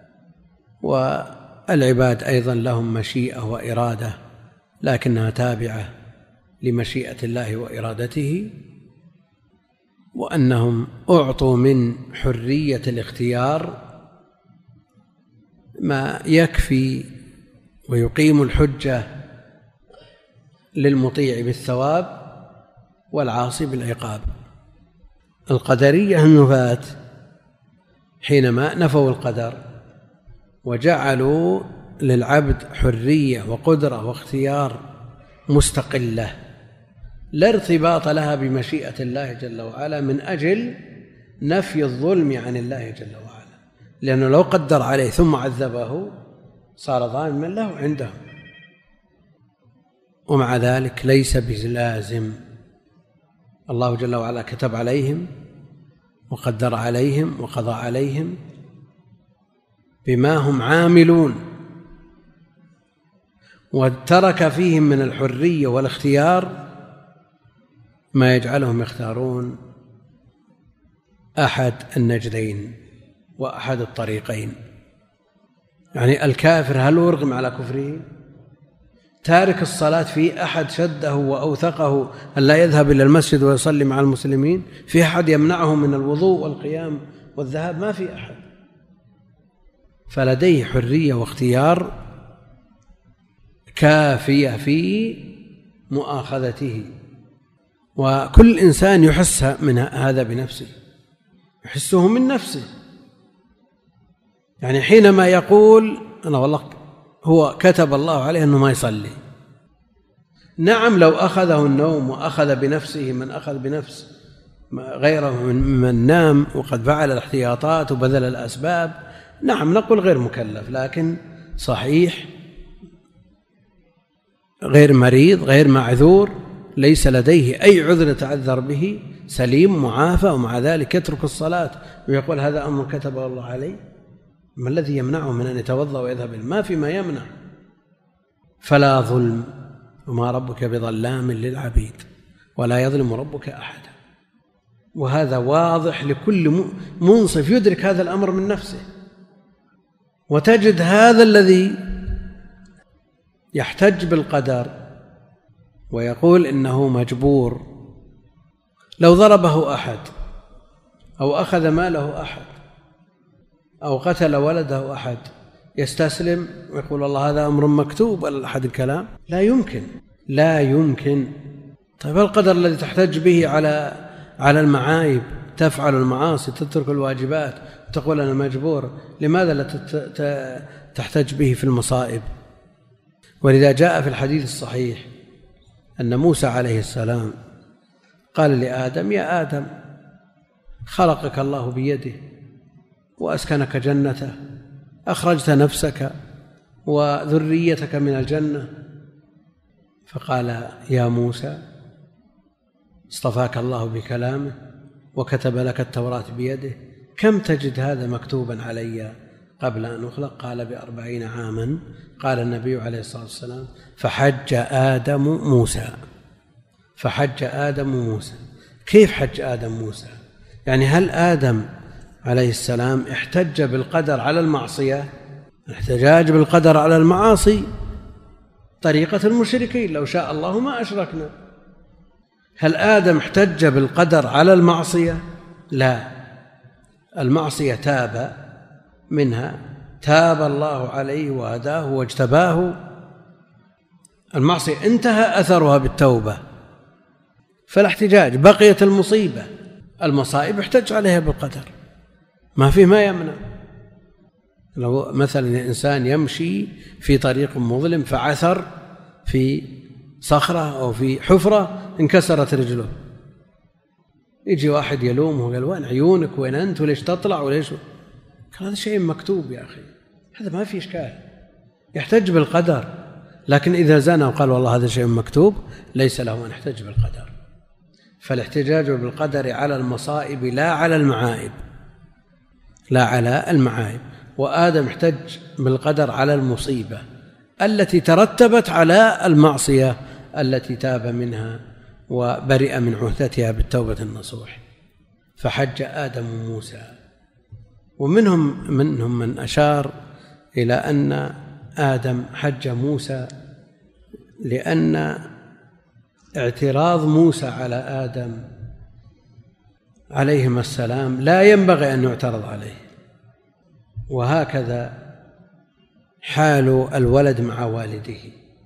B: والعباد أيضا لهم مشيئة وإرادة لكنها تابعة لمشيئة الله وإرادته، وأنهم أعطوا من حرية الاختيار ما يكفي ويقيم الحجة للمطيع بالثواب والعاصي بالعقاب. القدرية النفاة حينما نفوا القدر وجعلوا للعبد حرية وقدرة واختيار مستقلة لا ارتباط لها بمشيئة الله جل وعلا، من أجل نفي الظلم عن الله جل وعلا، لأنه لو قدر عليه ثم عذبه صار ظالما له عنده. ومع ذلك ليس بلازم، الله جل وعلا كتب عليهم وقدر عليهم وقضى عليهم بما هم عاملون، وترك فيهم من الحرية والاختيار ما يجعلهم يختارون أحد النجدين وأحد الطريقين. يعني الكافر هل يرغم على كفره؟ تارك الصلاة في أحد شده وأوثقه أن لا يذهب إلى المسجد ويصلي مع المسلمين؟ في أحد يمنعه من الوضوء والقيام والذهاب؟ ما في أحد. فلديه حرية واختيار كافية في مؤاخذته. وكل إنسان يحس من هذا بنفسه، يحسه من نفسه. يعني حينما يقول أنا والله هو كتب الله عليه أنه ما يصلي، نعم لو أخذه النوم وأخذ بنفسه من أخذ بنفس غيره من نام وقد فعل الاحتياطات وبذل الأسباب، نعم نقول غير مكلف، لكن صحيح غير مريض غير معذور ليس لديه أي عذر يتعذر به، سليم معافى، ومع ذلك يترك الصلاة ويقول هذا أمر كتبه الله عليه. ما الذي يمنعه من أن يتوضأ ويذهب؟ ما في ما يمنع. فلا ظلم، وما ربك بظلام للعبيد ولا يظلم ربك أحدا. وهذا واضح لكل منصف يدرك هذا الأمر من نفسه. وتجد هذا الذي يحتج بالقدر ويقول إنه مجبور، لو ضربه أحد أو أخذ ماله أحد أو قتل ولده أحد يستسلم ويقول الله هذا أمر مكتوب ولا أحد الكلام؟ لا يمكن، لا يمكن. طيب القدر الذي تحتج به على المعايب، تفعل المعاصي تترك الواجبات تقول أنا مجبور، لماذا لا تحتج به في المصائب؟ ولذا جاء في الحديث الصحيح أن موسى عليه السلام قال لآدم: يا آدم، خلقك الله بيده وأسكنك جنته، أخرجت نفسك وذريتك من الجنة. فقال: يا موسى، اصطفاك الله بكلامه وكتب لك التوراة بيده، كم تجد هذا مكتوبا علي قبل أن أخلق؟ قال: ب40 عاما. قال النبي عليه الصلاة والسلام: فحج آدم موسى. فحج آدم موسى. كيف حج آدم موسى؟ يعني هل آدم عليه السلام احتج بالقدر على المعصية؟ الاحتجاج بالقدر على المعاصي طريقة المشركين، لو شاء الله ما أشركنا. هل آدم احتج بالقدر على المعصية؟ لا، المعصية تاب منها، تاب الله عليه وهداه واجتباه. المعصية انتهى أثرها بالتوبة، فلا احتجاج. بقيت المصيبة، المصائب احتج عليها بالقدر، ما فيه ما يمنع. لو مثلا إنسان يمشي في طريق مظلم فعثر في صخرة أو في حفرة انكسرت رجله، يجي واحد يلومه وقال: وين عيونك، وين أنت، وليش تطلع، وليش؟ قال: هذا شيء مكتوب يا أخي، هذا ما في إشكال، يحتج بالقدر. لكن إذا زنى وقال: والله هذا شيء مكتوب، ليس له أن يحتج بالقدر. فالاحتجاج بالقدر على المصائب لا على المعائب، لا على المعائب. وآدم احتج بالقدر على المصيبة التي ترتبت على المعصية التي تاب منها وبرئ من عهدتها بالتوبة النصوح. فحج آدم موسى. ومنهم من أشار إلى أن آدم حج موسى لأن اعتراض موسى على آدم عليهما السلام لا ينبغي أن يعترض عليه، وهكذا حال الولد مع والده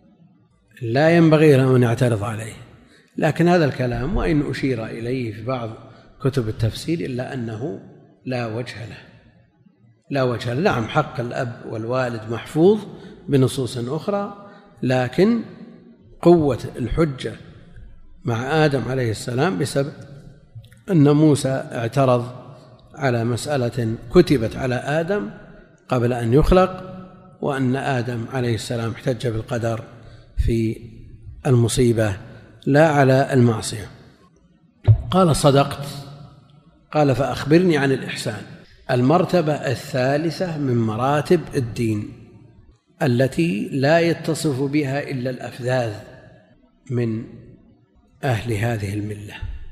B: لا ينبغي له أن يعترض عليه. لكن هذا الكلام وإن أشير إليه في بعض كتب التفسير إلا أنه لا وجه له، لا وجه له. نعم، حق الأب والوالد محفوظ بنصوص أخرى، لكن قوة الحجة مع آدم عليه السلام بسبب أن موسى اعترض على مسألة كتبت على آدم قبل أن يخلق، وأن آدم عليه السلام احتج بالقدر في المصيبة لا على المعصية. قال: صدقت. قال: فأخبرني عن الإحسان. المرتبة الثالثة من مراتب الدين التي لا يتصف بها إلا الأفذاذ من أهل هذه الملة،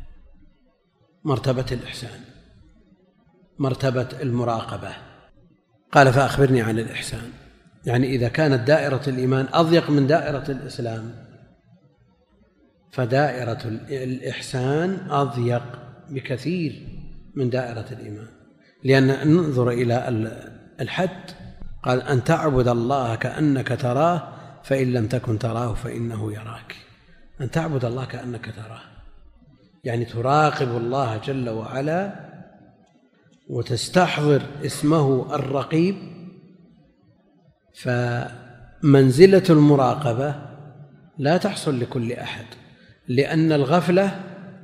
B: مرتبة الإحسان، مرتبة المراقبة. قال: فأخبرني عن الإحسان. يعني إذا كانت دائرة الإيمان أضيق من دائرة الإسلام، فدائرة الإحسان أضيق بكثير من دائرة الإيمان. لأن ننظر إلى الحد، قال: أن تعبد الله كأنك تراه فإن لم تكن تراه فإنه يراك. أن تعبد الله كأنك تراه، يعني تراقب الله جل وعلا وتستحضر اسمه الرقيب. فمنزلة المراقبة لا تحصل لكل أحد، لأن الغفلة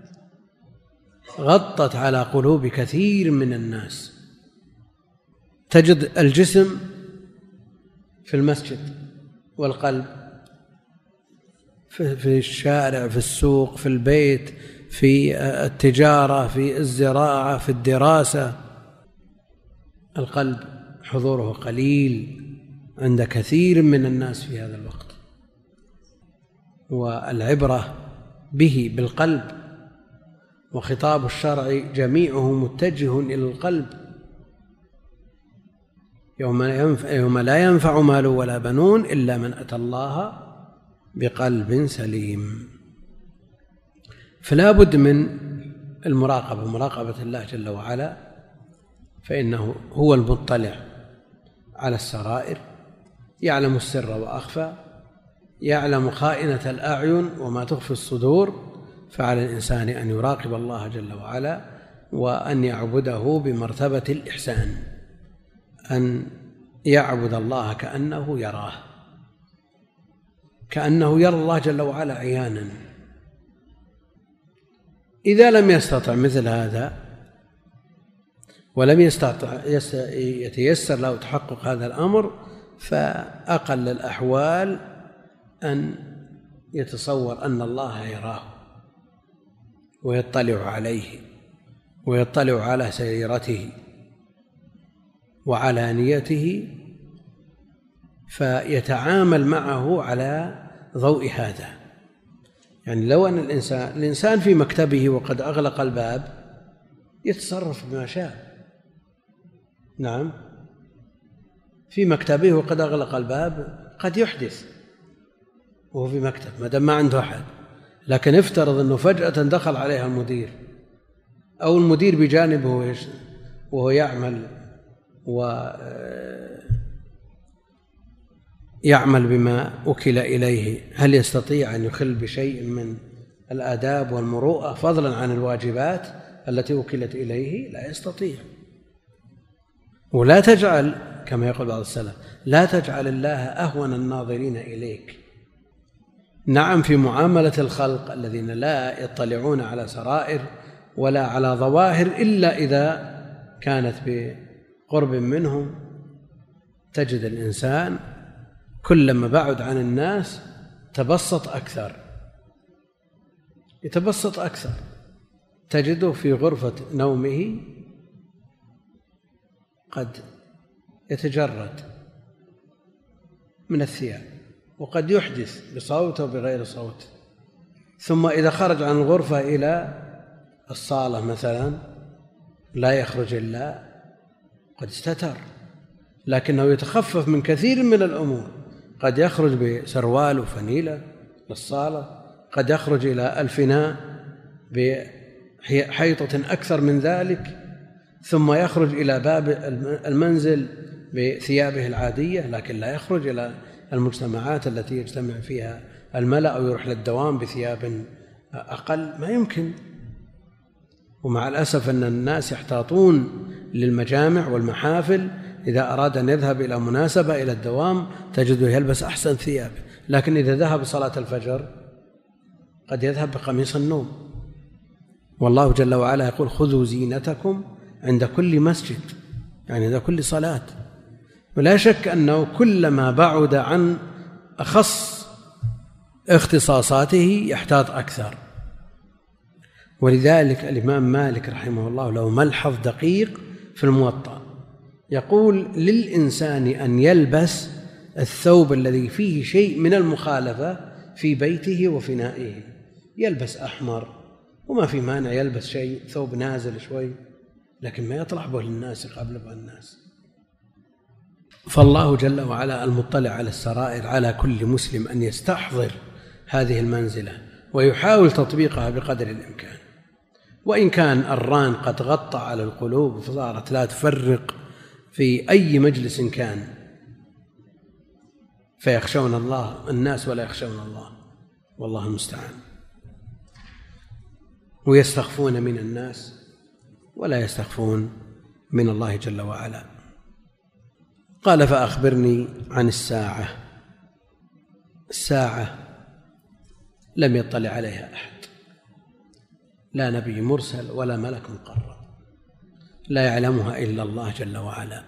B: غطت على قلوب كثير من الناس. تجد الجسم في المسجد والقلب في الشارع، في السوق، في البيت، في التجارة، في الزراعة، في الدراسة. القلب حضوره قليل عند كثير من الناس في هذا الوقت، والعبرة به بالقلب، وخطاب الشرع جميعه متجه إلى القلب. يوم لا ينفع مال ولا بنون إلا من أتى الله بقلب سليم. فلا بد من المراقبة، مراقبة الله جل وعلا، فإنه هو المطلع على السرائر، يعلم السر وأخفى، يعلم خائنة الأعين وما تخفي الصدور. فعلى الإنسان أن يراقب الله جل وعلا وأن يعبده بمرتبة الإحسان، أن يعبد الله كأنه يراه، كأنه يرى الله جل وعلا عيانا. إذا لم يستطع مثل هذا ولم يتيسر له تحقق هذا الأمر، فأقل الأحوال أن يتصور أن الله يراه ويطلع عليه ويطلع على سريرته وعلى نيته، فيتعامل معه على ضوء هذا. يعني لو أن الإنسان في مكتبه وقد أغلق الباب يتصرف بما شاء. نعم، في مكتبه وقد أغلق الباب قد يحدث وهو في مكتب ما دام ما عنده أحد، لكن افترض أنه فجأة دخل عليها المدير أو المدير بجانبه وهو يعمل بما وكل إليه، هل يستطيع أن يخل بشيء من الآداب والمروءة فضلا عن الواجبات التي وكلت إليه؟ لا يستطيع. ولا تجعل، كما يقول بعض السلف، لا تجعل الله أهون الناظرين إليك. نعم، في معاملة الخلق الذين لا يطلعون على سرائر ولا على ظواهر إلا إذا كانت بقرب منهم، تجد الإنسان كلما بعد عن الناس يتبسط أكثر. تجده في غرفة نومه قد يتجرد من الثياب وقد يحدث بصوت وبغير صوت، ثم إذا خرج عن الغرفة إلى الصالة مثلا لا يخرج إلا قد استتر، لكنه يتخفف من كثير من الأمور. قد يخرج بسروال وفنيلة للصالة، قد يخرج إلى الفناء بحيطة أكثر من ذلك، ثم يخرج إلى باب المنزل بثيابه العادية، لكن لا يخرج إلى المجتمعات التي يجتمع فيها الملأ أو يروح للدوام بثياب أقل، ما يمكن. ومع الأسف أن الناس يحتاطون للمجامع والمحافل، إذا أراد أن يذهب إلى مناسبة إلى الدوام تجده يلبس أحسن ثيابه، لكن إذا ذهب صلاة الفجر قد يذهب بقميص النوم. والله جل وعلا يقول: خذوا زينتكم عند كل مسجد، يعني عند كل صلاة. ولا شك أنه كلما بعد عن أخص اختصاصاته يحتاط أكثر. ولذلك الإمام مالك رحمه الله له ملحظ دقيق في الموطأ، يقول: للإنسان أن يلبس الثوب الذي فيه شيء من المخالفة في بيته وفنائه، يلبس أحمر وما في مانع يلبس شيء ثوب نازل شوي، لكن ما يطلع به للناس يقابل به الناس. فالله جل وعلا المطلع على السرائر، على كل مسلم أن يستحضر هذه المنزلة ويحاول تطبيقها بقدر الإمكان. وإن كان الران قد غطى على القلوب فصارت لا تفرق في أي مجلس كان، فيخشون الله الناس ولا يخشون الله، والله المستعان، ويستخفون من الناس ولا يستخفون من الله جل وعلا. قال: فأخبرني عن الساعة. الساعة لم يطلع عليها أحد، لا نبي مرسل ولا ملك مقرب، لا يعلمها إلا الله جل وعلا،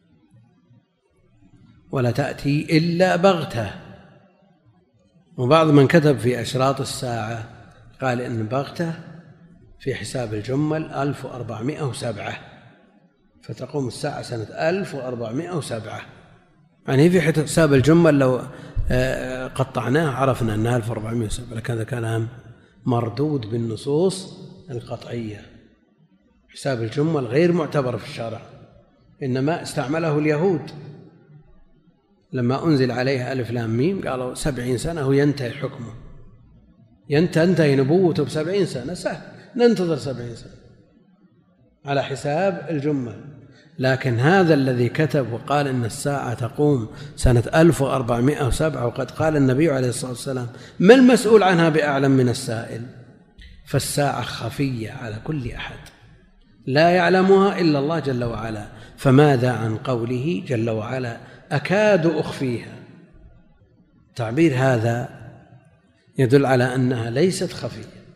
B: ولا تأتي إلا بغتة. وبعض من كتب في أشراط الساعة قال إن بغتة في حساب الجمل 1407، فتقوم الساعة سنة 1407. يعني في حساب الجمل لو قطعناه عرفنا أنها 1407، لكن هذا كلام مردود بالنصوص القطعية. حساب الجمل غير معتبر في الشرع، إنما استعمله اليهود لما أنزل عليها ألف لام ميم، قالوا 70 سنة هو ينتهي حكمه، تنتهي نبوته ب70 سنة، سهل ننتظر 70 سنة على حساب الجمل. لكن هذا الذي كتب وقال إن الساعة تقوم سنة 1407، وقد قال النبي عليه الصلاة والسلام: ما المسؤول عنها بأعلم من السائل. فالساعة خفية على كل أحد لا يعلمها إلا الله جل وعلا، فماذا عن قوله جل وعلا: أكاد أخفيها؟ تعبير هذا يدل على أنها ليست خفية،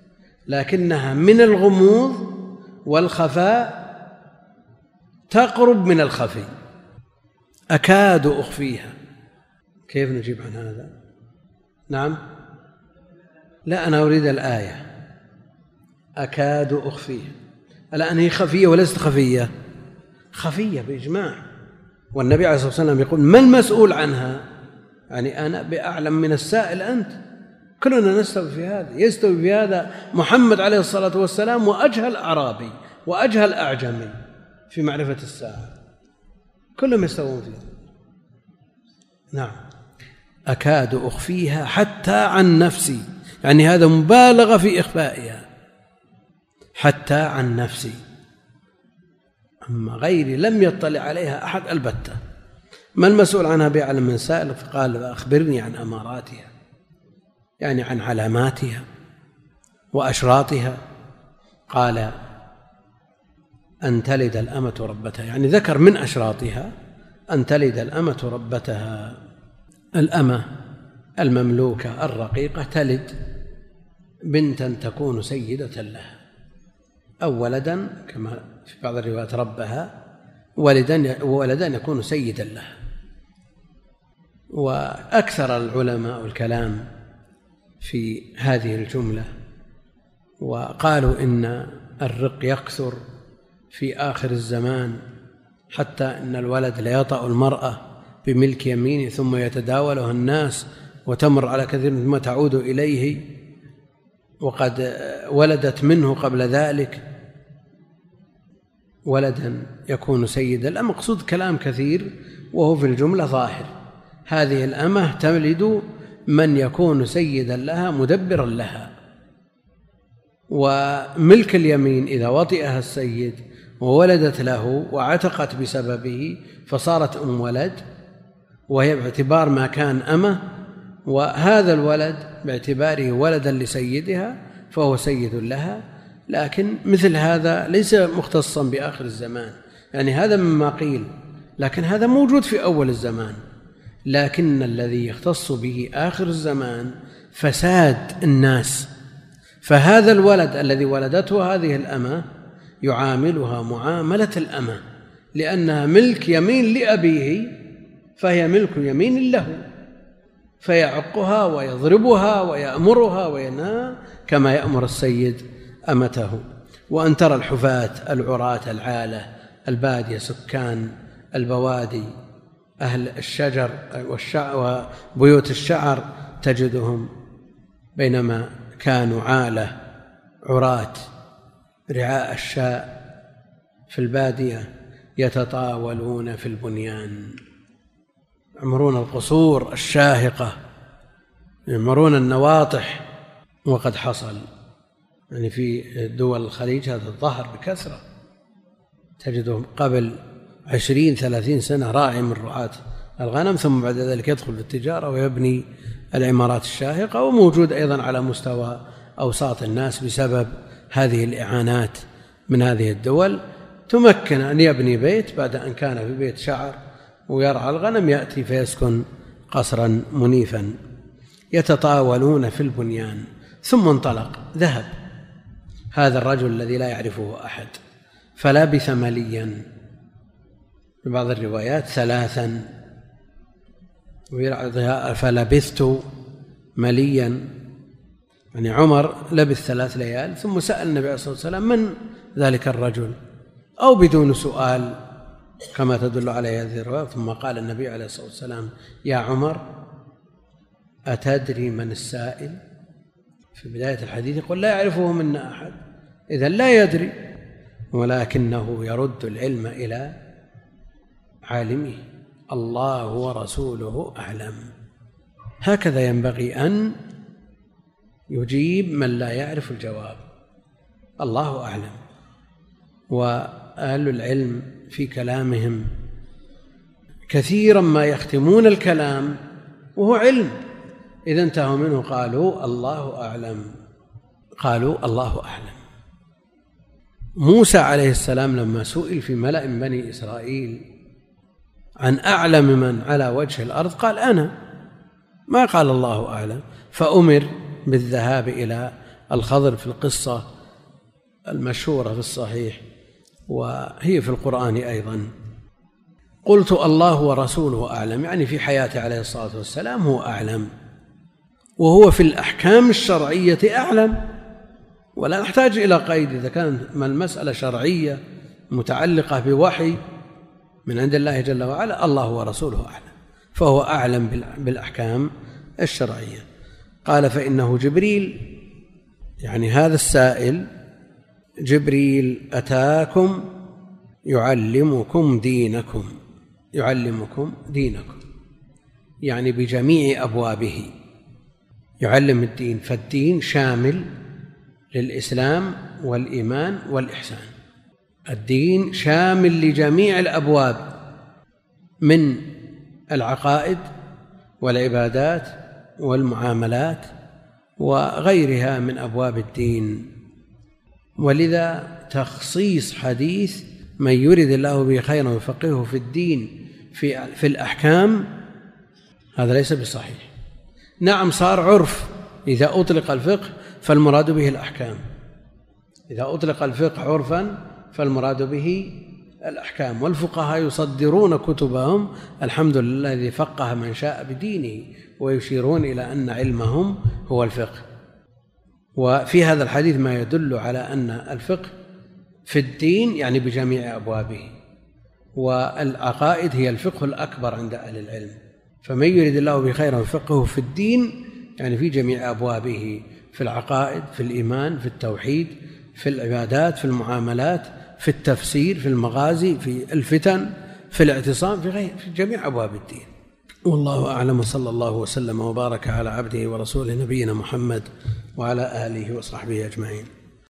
B: لكنها من الغموض والخفاء تقرب من الخفي. أكاد أخفيها، كيف نجيب عن هذا؟ نعم، لا، أنا أريد الآية. أكاد أخفيها، الآن هي خفية وليست خفية؟ خفية بإجماع، والنبي عليه الصلاة والسلام يقول: ما المسؤول عنها؟ يعني أنا بأعلم من السائل أنت، كلنا نستوي في هذا. يستوي في هذا محمد عليه الصلاة والسلام وأجهل أعرابي وأجهل أعجمي في معرفة الساعة، كلهم يستوون فيها. نعم، أكاد أخفيها حتى عن نفسي، يعني هذا مبالغة في إخفائها، حتى عن نفسي، أما غيري لم يطلع عليها أحد البتة. ما المسؤول عنها بأعلم من سائل؟ فقال: أخبرني عن أماراتها، يعني عن علاماتها وأشراطها. قال: أن تلد الأمة ربتها، يعني ذكر من أشراطها أن تلد الأمة ربتها. الأمة المملوكة الرقيقة تلد بنتا تكون سيدة لها، أو ولدا كما في بعض الروايات ربها، ولدا يكون سيدا لها. وأكثر العلماء الكلام في هذه الجملة، وقالوا إن الرق يكثر في آخر الزمان، حتى إن الولد ليطأ المرأة بملك يمينه ثم يتداولها الناس وتمر على كثير ثم تعود إليه، وقد ولدت منه قبل ذلك ولدا يكون سيدا. المقصود كلام كثير، وهو في الجملة ظاهر. هذه الأمة تولد من يكون سيدا لها مدبرا لها. وملك اليمين إذا وطئها السيد وولدت له وعتقت بسببه فصارت أم ولد، وهي باعتبار ما كان أمة، وهذا الولد باعتباره ولدا لسيدها فهو سيد لها. لكن مثل هذا ليس مختصا بآخر الزمان، يعني هذا مما قيل، لكن هذا موجود في أول الزمان. لكن الذي يختص به آخر الزمان فساد الناس، فهذا الولد الذي ولدته هذه الأمة يعاملها معاملة الأمة، لأنها ملك يمين لأبيه، فهي ملك يمين له، فيعقها ويضربها ويأمرها وينهى كما يأمر السيد أمته. وأن ترى الحفاة العراة العالة البادية سكان البوادي أهل الشجر وبيوت الشعر تجدهم بينما كانوا عالة عراة رعاء الشاء في البادية يتطاولون في البنيان، يعمرون القصور الشاهقة، يعمرون النواطح. وقد حصل يعني في دول الخليج هذا الظهر بكثرة، تجده قبل 20-30 سنة راعي من رعاة الغنم، ثم بعد ذلك يدخل في التجارة ويبني العمارات الشاهقة، وموجود أيضا على مستوى أوساط الناس بسبب هذه الإعانات من هذه الدول. تمكن أن يبني بيت بعد أن كان في بيت شعر ويرعى الغنم، يأتي فيسكن قصرا منيفا. يتطاولون في البنيان. ثم انطلق ذهب هذا الرجل الذي لا يعرفه أحد، فلبث مليا، في بعض الروايات 3، فلبثت مليا، يعني عمر لبث 3 ليال. ثم سأل النبي عليه الصلاة والسلام: من ذلك الرجل؟ أو بدون سؤال كما تدل عليه هذه الرواية. ثم قال النبي عليه الصلاة والسلام: يا عمر، أتدري من السائل؟ في بداية الحديث يقول: لا يعرفه منا أحد، إذن لا يدري، ولكنه يرد العلم إلى عالمه، الله ورسوله أعلم. هكذا ينبغي أن يجيب من لا يعرف الجواب، الله أعلم. وأهل العلم في كلامهم كثيرا ما يختمون الكلام وهو علم، إذا انتهوا منه قالوا الله أعلم، قالوا الله أعلم. موسى عليه السلام لما سئل في ملأ بني إسرائيل عن أعلم من على وجه الأرض قال أنا، ما قال الله أعلم، فأمر بالذهاب إلى الخضر في القصة المشهورة في الصحيح، وهي في القرآن أيضا. قلت الله ورسوله أعلم، يعني في حياته عليه الصلاة والسلام هو أعلم، وهو في الأحكام الشرعية أعلم، ولا نحتاج إلى قيد. إذا كانت المسألة شرعية متعلقة بوحي من عند الله جل وعلا، الله ورسوله أعلم، فهو أعلم بالأحكام الشرعية. قال فإنه جبريل، يعني هذا السائل جبريل أتاكم يعلمكم دينكم، يعلمكم دينكم يعني بجميع أبوابه، يعلم الدين، فالدين شامل للإسلام والإيمان والإحسان. الدين شامل لجميع الأبواب من العقائد والعبادات والمعاملات وغيرها من أبواب الدين. ولذا تخصيص حديث من يرد الله به خيرا يفقهه في الدين في الأحكام هذا ليس بصحيح. نعم صار عرف، إذا أطلق الفقه فالمراد به الأحكام، إذا أطلق الفقه عرفا فالمراد به الأحكام، والفقهاء يصدرون كتبهم الحمد لله الذي فقه من شاء بدينه، ويشيرون إلى أن علمهم هو الفقه. وفي هذا الحديث ما يدل على أن الفقه في الدين يعني بجميع أبوابه، والعقائد هي الفقه الأكبر عند أهل العلم. فمن يريد الله به خيرا يفقهه في الدين يعني في جميع أبوابه، في العقائد، في الإيمان، في التوحيد، في العبادات، في المعاملات، في التفسير، في المغازي، في الفتن، في الاعتصام، في جميع أبواب الدين. والله أعلم، صلى الله وسلم وبارك على عبده ورسوله نبينا محمد وعلى آله وصحبه أجمعين.